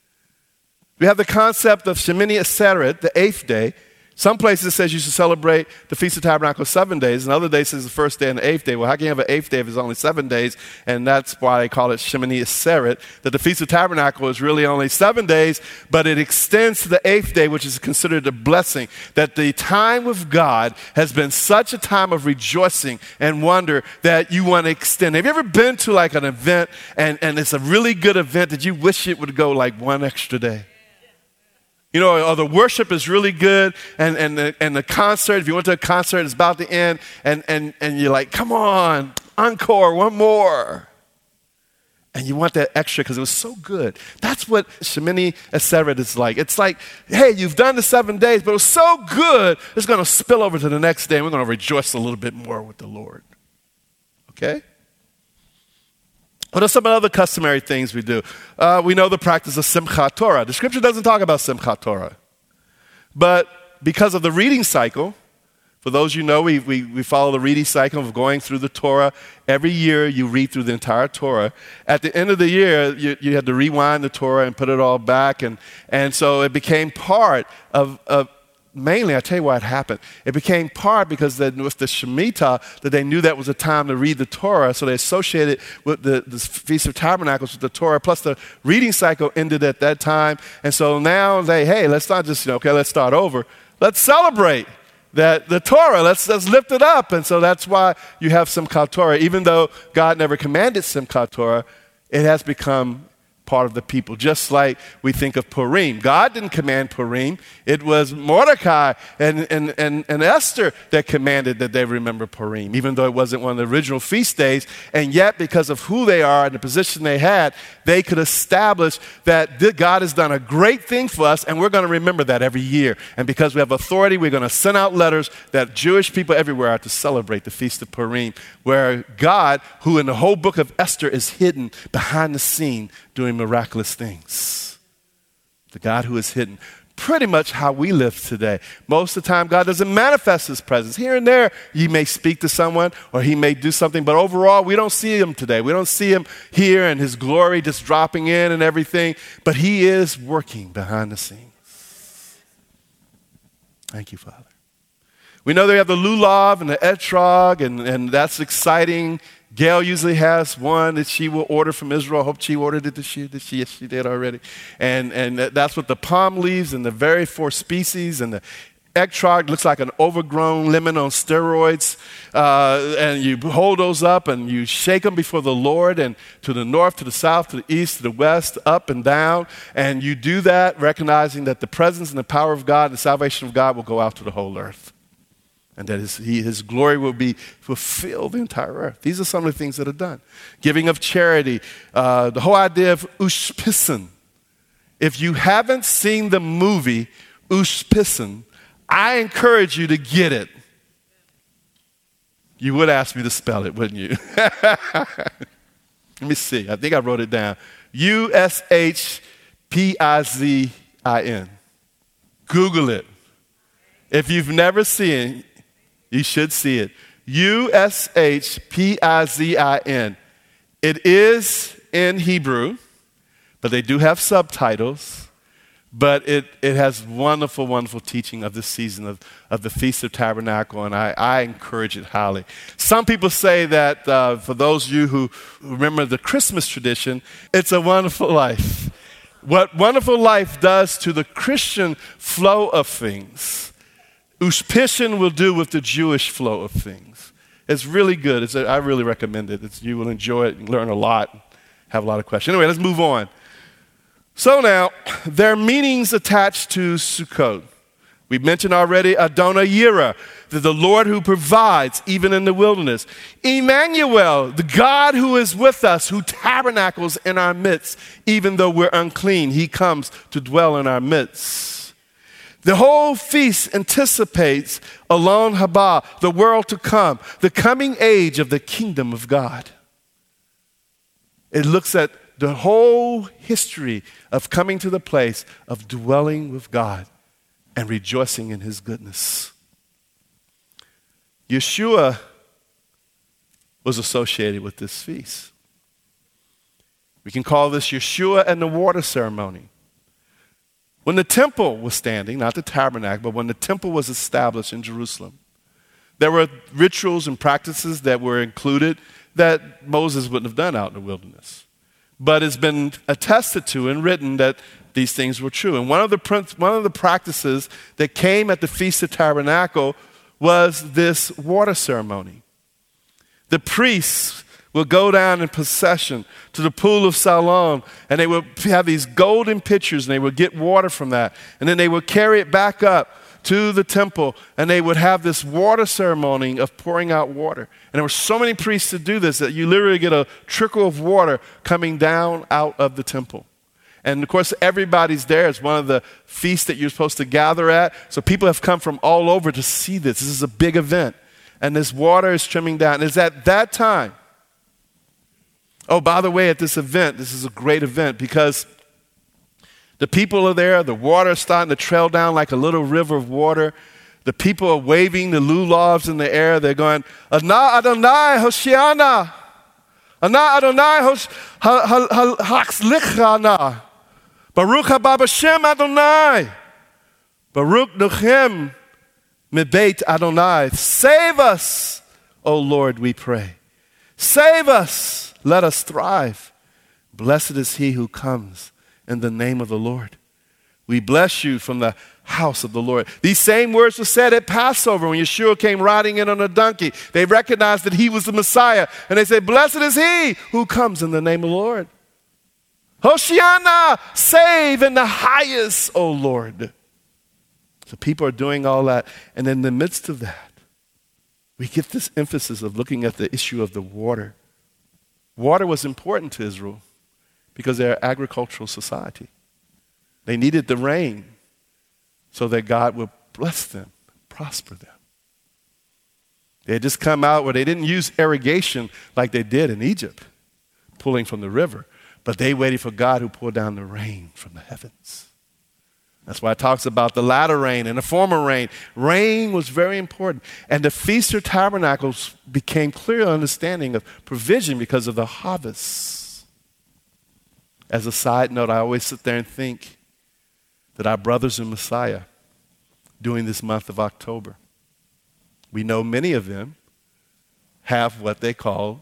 [SPEAKER 1] We have the concept of Shemini Atzeret, the 8th day. Some places it says you should celebrate the Feast of Tabernacles 7 days, and other days it says the first day and the 8th day. Well, how can you have an 8th day if it's only 7 days? And that's why they call it Shemini Atzeret, that the Feast of Tabernacle is really only 7 days, but it extends to the 8th day, which is considered a blessing, that the time with God has been such a time of rejoicing and wonder that you want to extend. Have you ever been to like an event, and it's a really good event that you wish it would go like one extra day? You know, or the worship is really good, and the concert, if you went to a concert, it's about to end, and you're like, come on, encore, one more. And you want that extra because it was so good. That's what Shemini Atzeret is like. It's like, hey, you've done the 7 days, but it was so good, it's going to spill over to the next day, and we're going to rejoice a little bit more with the Lord. Okay? What are some other customary things we do? We know the practice of Simchat Torah. The scripture doesn't talk about Simchat Torah. But because of the reading cycle, for those you know, we follow the reading cycle of going through the Torah. Every year you read through the entire Torah. At the end of the year, you had to rewind the Torah and put it all back. And so it became part of mainly, I'll tell you why it happened. It became part because with the Shemitah, that they knew that was a time to read the Torah, so they associated with the Feast of Tabernacles with the Torah, plus the reading cycle ended at that time. And so now let's not just, let's start over. Let's celebrate that the Torah, let's lift it up. And so that's why you have Simchat Torah. Even though God never commanded Simchat Torah, it has become part of the people, just like we think of Purim. God didn't command Purim. It was Mordecai and Esther that commanded that they remember Purim, even though it wasn't one of the original feast days. And yet, because of who they are and the position they had, they could establish that God has done a great thing for us, and we're going to remember that every year. And because we have authority, we're going to send out letters that Jewish people everywhere are to celebrate the Feast of Purim, where God, who in the whole book of Esther is hidden behind the scene, doing miraculous things. The God who is hidden. Pretty much how we live today. Most of the time, God doesn't manifest his presence. Here and there, he may speak to someone or he may do something, but overall, we don't see him today. We don't see him here and his glory just dropping in and everything, but he is working behind the scenes. Thank you, Father. We know they have the lulav and the etrog, and that's exciting. Gail usually has one that she will order from Israel. I hope she ordered it this year. Yes, she did already. And that's with the palm leaves and the very four species. And the etrog looks like an overgrown lemon on steroids. And you hold those up and you shake them before the Lord, and to the north, to the south, to the east, to the west, up and down. And you do that recognizing that the presence and the power of God and the salvation of God will go out to the whole earth. And that his glory will be fulfill the entire earth. These are some of the things that are done. Giving of charity, the whole idea of Ushpissen. If you haven't seen the movie Ushpissen, I encourage you to get it. You would ask me to spell it, wouldn't you? Let me see. I think I wrote it down. Ushpizin. Google it. If you've never seen it, you should see it. Ushpizin. It is in Hebrew, but they do have subtitles. But it has wonderful, wonderful teaching of this season of the Feast of Tabernacle, and I encourage it highly. Some people say that for those of you who remember the Christmas tradition, it's a wonderful life. What Wonderful Life does to the Christian flow of things, Ushpissen will do with the Jewish flow of things. It's really good. I really recommend it. You will enjoy it and learn a lot, have a lot of questions. Anyway, let's move on. So now, there are meanings attached to Sukkot. We mentioned already Adonai Yireh, the Lord who provides even in the wilderness. Emmanuel, the God who is with us, who tabernacles in our midst, even though we're unclean. He comes to dwell in our midst. The whole feast anticipates Olam Haba, the world to come, the coming age of the kingdom of God. It looks at the whole history of coming to the place of dwelling with God and rejoicing in his goodness. Yeshua was associated with this feast. We can call this Yeshua and the water ceremony. When the temple was standing, not the tabernacle, but when the temple was established in Jerusalem, there were rituals and practices that were included that Moses wouldn't have done out in the wilderness. But it's been attested to and written that these things were true. And one of the practices that came at the Feast of Tabernacle was this water ceremony. The priests will go down in procession to the pool of Siloam, and they would have these golden pitchers, and they would get water from that. And then they would carry it back up to the temple, and they would have this water ceremony of pouring out water. And there were so many priests to do this that you literally get a trickle of water coming down out of the temple. And of course, everybody's there. It's one of the feasts that you're supposed to gather at. So people have come from all over to see this. This is a big event. And this water is trimming down. And it's at that time. Oh, by the way, at this event, this is a great event because the people are there. The water is starting to trail down like a little river of water. The people are waving the lulavs in the air. They're going, Ana Adonai Hoshiana. Ana Adonai Hatzlichana. Baruch haba b'shem Adonai. Baruch Nuchem mebeit Adonai. Save us, O Lord, we pray. Save us. Let us thrive. Blessed is he who comes in the name of the Lord. We bless you from the house of the Lord. These same words were said at Passover when Yeshua came riding in on a donkey. They recognized that he was the Messiah. And they said, blessed is he who comes in the name of the Lord. Hosanna, save in the highest, O Lord. So people are doing all that. And in the midst of that, we get this emphasis of looking at the issue of the water. Water was important to Israel because they're an agricultural society. They needed the rain so that God would bless them, prosper them. They had just come out where they didn't use irrigation like they did in Egypt, pulling from the river, but they waited for God who poured down the rain from the heavens. That's why it talks about the latter rain and the former rain. Rain was very important. And the Feast of Tabernacles became clear understanding of provision because of the harvest. As a side note, I always sit there and think that our brothers in Messiah, during this month of October, we know many of them have what they call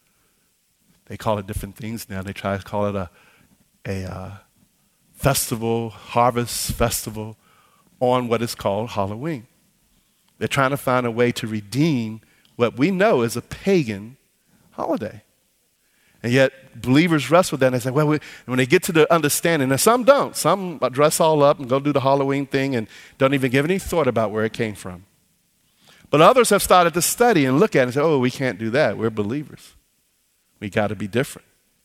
[SPEAKER 1] it different things now. They try to call it a festival, harvest festival on what is called Halloween. They're trying to find a way to redeem what we know is a pagan holiday. And yet believers wrestle with that and they say, well, when they get to the understanding, and some don't. Some dress all up and go do the Halloween thing and don't even give any thought about where it came from. But others have started to study and look at it and say, oh, we can't do that. We're believers. We got to be different.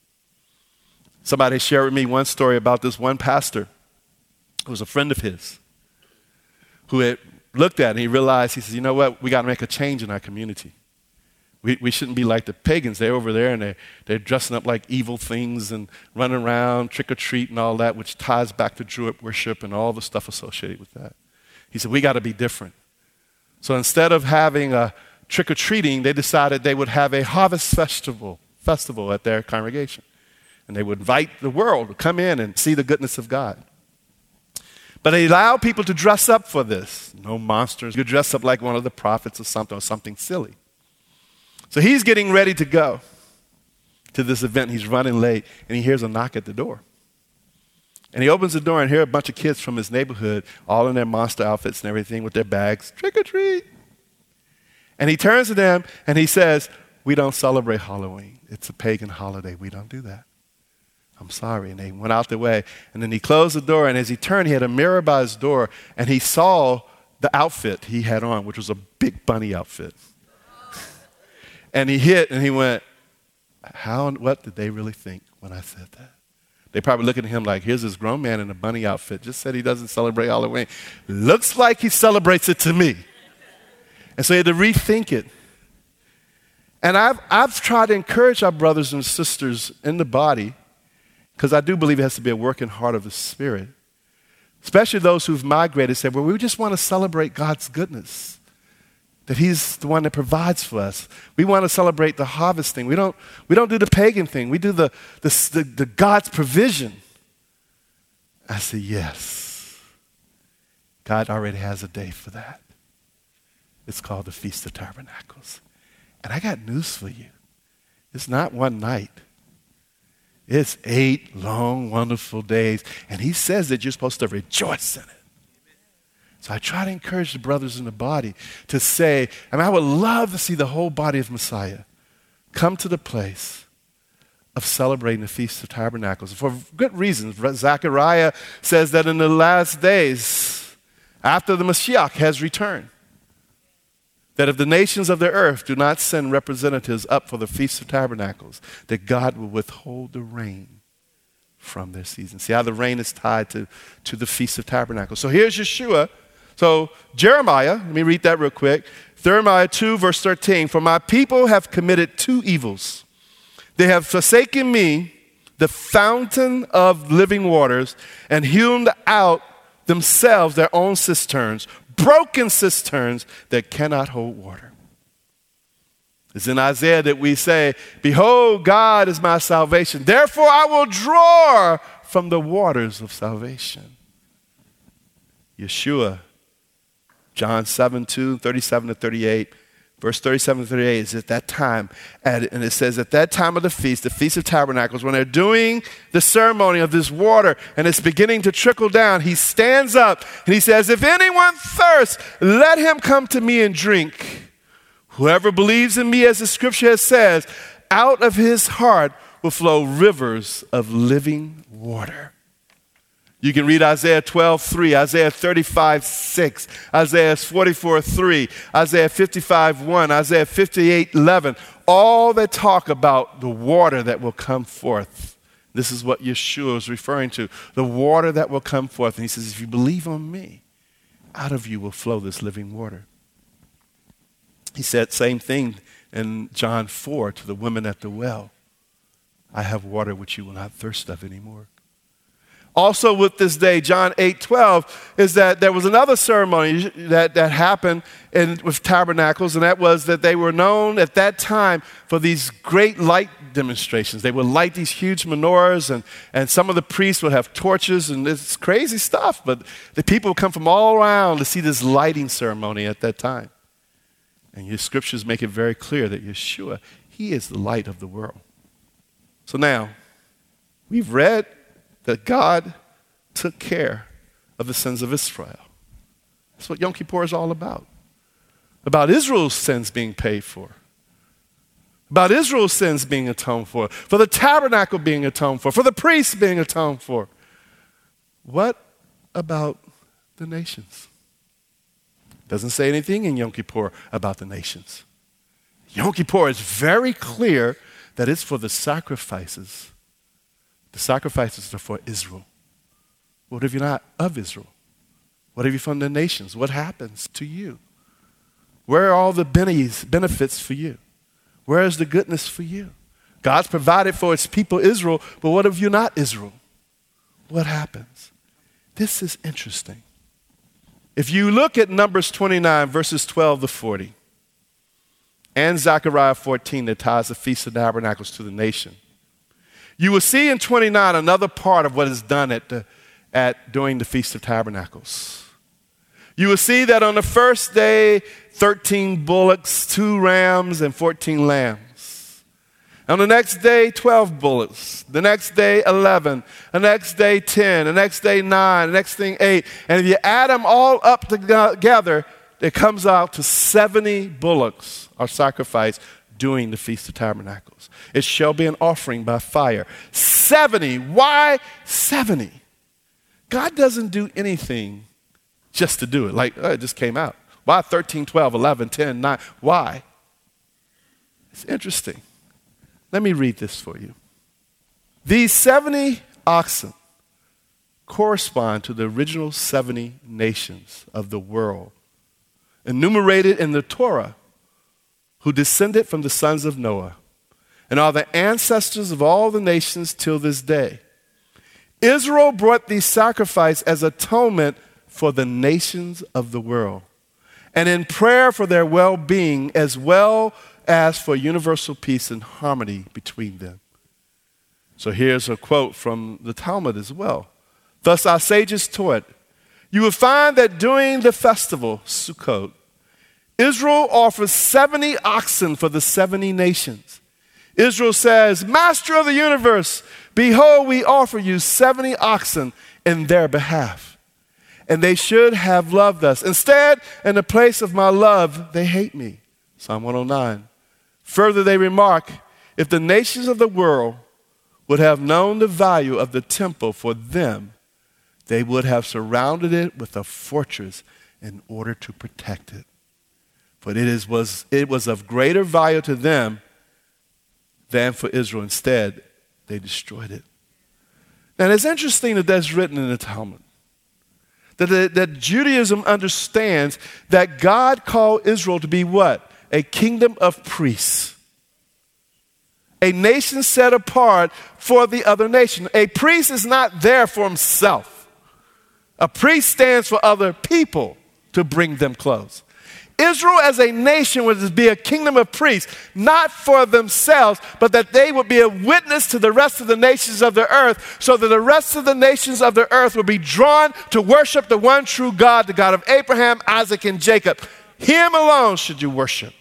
[SPEAKER 1] Somebody shared with me one story about this one pastor who was a friend of his who had looked at it and he realized, he says, you know what, we got to make a change in our community. We shouldn't be like the pagans. They're over there and they're dressing up like evil things and running around, trick-or-treat and all that, which ties back to Druid worship and all the stuff associated with that. He said, we got to be different. So instead of having a trick-or-treating, they decided they would have a harvest festival at their congregation. And they would invite the world to come in and see the goodness of God. But they allowed people to dress up for this. No monsters. You dress up like one of the prophets or something silly. So he's getting ready to go to this event. He's running late, and he hears a knock at the door. And he opens the door and hears a bunch of kids from his neighborhood, all in their monster outfits and everything with their bags, trick or treat. And he turns to them and he says, we don't celebrate Halloween. It's a pagan holiday. We don't do that. I'm sorry. And they went out their way. And then he closed the door, and as he turned, he had a mirror by his door, and he saw the outfit he had on, which was a big bunny outfit. And he hit, and he went, how and what did they really think when I said that? They probably looking at him like, here's this grown man in a bunny outfit, just said he doesn't celebrate Halloween. Looks like he celebrates it to me. And so he had to rethink it. And I've tried to encourage our brothers and sisters in the body, because I do believe it has to be a working heart of the Spirit, especially those who've migrated, say, well, we just want to celebrate God's goodness, that he's the one that provides for us. We want to celebrate the harvest thing. We don't do the pagan thing. We do the God's provision. I say, yes. God already has a day for that. It's called the Feast of Tabernacles. And I got news for you. It's not one night. It's 8 long, wonderful days. And he says that you're supposed to rejoice in it. So I try to encourage the brothers in the body to say, I would love to see the whole body of Messiah come to the place of celebrating the Feast of Tabernacles. For good reasons. Zechariah says that in the last days, after the Mashiach has returned, that if the nations of the earth do not send representatives up for the Feast of Tabernacles, that God will withhold the rain from their season. See how the rain is tied to the Feast of Tabernacles. So here's Yeshua. So Jeremiah, let me read that real quick. Jeremiah 2, verse 13. For my people have committed 2 evils. They have forsaken me, the fountain of living waters, and hewn out themselves their own cisterns, broken cisterns that cannot hold water. It's in Isaiah that we say, behold, God is my salvation. Therefore, I will draw from the waters of salvation. Yeshua, John 7:2, 37 to 38. Verse 37 to 38 is at that time, and it says at that time of the Feast of Tabernacles, when they're doing the ceremony of this water and it's beginning to trickle down, he stands up and he says, if anyone thirsts, let him come to me and drink. Whoever believes in me, as the scripture says, out of his heart will flow rivers of living water. You can read Isaiah 12:3, Isaiah 35:6, Isaiah 44:3, Isaiah 55:1, Isaiah 58:11, all that talk about the water that will come forth. This is what Yeshua is referring to, the water that will come forth. And he says, if you believe on me, out of you will flow this living water. He said same thing in John 4 to the women at the well. I have water which you will not thirst of anymore. Also with this day, John 8:12, is that there was another ceremony that happened with tabernacles, and that was that they were known at that time for these great light demonstrations. They would light these huge menorahs, and some of the priests would have torches, and it's crazy stuff, but the people would come from all around to see this lighting ceremony at that time. And your scriptures make it very clear that Yeshua, he is the light of the world. So now, we've read that God took care of the sins of Israel. That's what Yom Kippur is all about. About Israel's sins being paid for. About Israel's sins being atoned for the tabernacle being atoned for the priests being atoned for. What about the nations? Doesn't say anything in Yom Kippur about the nations. Yom Kippur is very clear that it's for the sacrifices. The sacrifices are for Israel. What if you're not of Israel? What if you're from the nations? What happens to you? Where are all the benefits for you? Where is the goodness for you? God's provided for his people Israel, but what if you're not Israel? What happens? This is interesting. If you look at Numbers 29, verses 12 to 40, and Zechariah 14 that ties the Feast of Tabernacles to the nation, you will see in 29 another part of what is done during the Feast of Tabernacles. You will see that on the first day, 13 bullocks, 2 rams, and 14 lambs. On the next day, 12 bullocks. The next day, 11. The next day, 10. The next day, 9. The next thing, 8. And if you add them all up together, it comes out to 70 bullocks are sacrificed during the Feast of Tabernacles. It shall be an offering by fire. 70. Why 70? God doesn't do anything just to do it. Like, oh, it just came out. Why 13, 12, 11, 10, 9? Why? It's interesting. Let me read this for you. These 70 oxen correspond to the original 70 nations of the world, enumerated in the Torah, who descended from the sons of Noah, and are the ancestors of all the nations till this day. Israel brought these sacrifices as atonement for the nations of the world, and in prayer for their well-being, as well as for universal peace and harmony between them. So here's a quote from the Talmud as well. Thus our sages taught, you will find that during the festival, Sukkot, Israel offers 70 oxen for the 70 nations. Israel says, Master of the universe, behold, we offer you 70 oxen in their behalf. And they should have loved us. Instead, in the place of my love, they hate me. Psalm 109. Further, they remark, if the nations of the world would have known the value of the temple for them, they would have surrounded it with a fortress in order to protect it. But it was of greater value to them than for Israel. Instead, they destroyed it. Now, it's interesting that that's written in the Talmud. That Judaism understands that God called Israel to be what? A kingdom of priests. A nation set apart for the other nation. A priest is not there for himself. A priest stands for other people to bring them close. Israel as a nation would be a kingdom of priests, not for themselves, but that they would be a witness to the rest of the nations of the earth, so that the rest of the nations of the earth would be drawn to worship the one true God, the God of Abraham, Isaac, and Jacob. Him alone should you worship.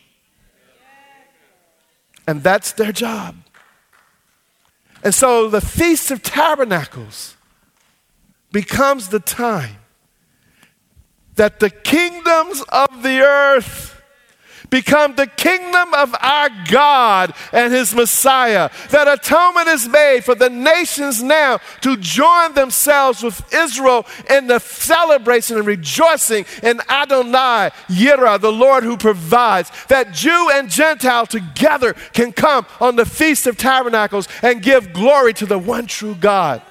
[SPEAKER 1] And that's their job. And so the Feast of Tabernacles becomes the time that the kingdoms of the earth become the kingdom of our God and his Messiah. That atonement is made for the nations now to join themselves with Israel in the celebration and rejoicing in Adonai, Yireh, the Lord who provides. That Jew and Gentile together can come on the Feast of Tabernacles and give glory to the one true God.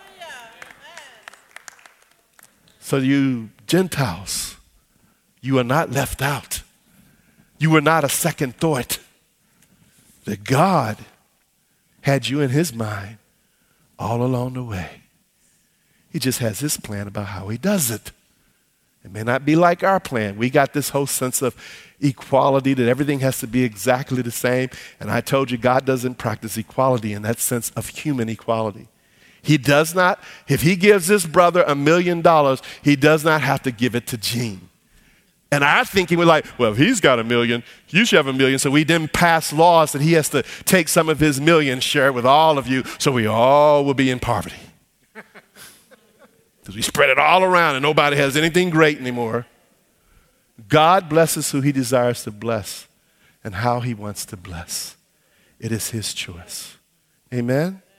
[SPEAKER 1] So you Gentiles, you are not left out. You were not a second thought. That God had you in his mind all along the way. He just has his plan about how he does it. It may not be like our plan. We got this whole sense of equality, that everything has to be exactly the same. And I told you, God doesn't practice equality in that sense of human equality. He does not, if he gives this brother $1 million, he does not have to give it to Gene. And our thinking was like, well, if he's got $1 million, you should have $1 million. So we didn't pass laws that he has to take some of his million, share it with all of you, so we all will be in poverty. Because we spread it all around and nobody has anything great anymore. God blesses who he desires to bless and how he wants to bless. It is his choice. Amen?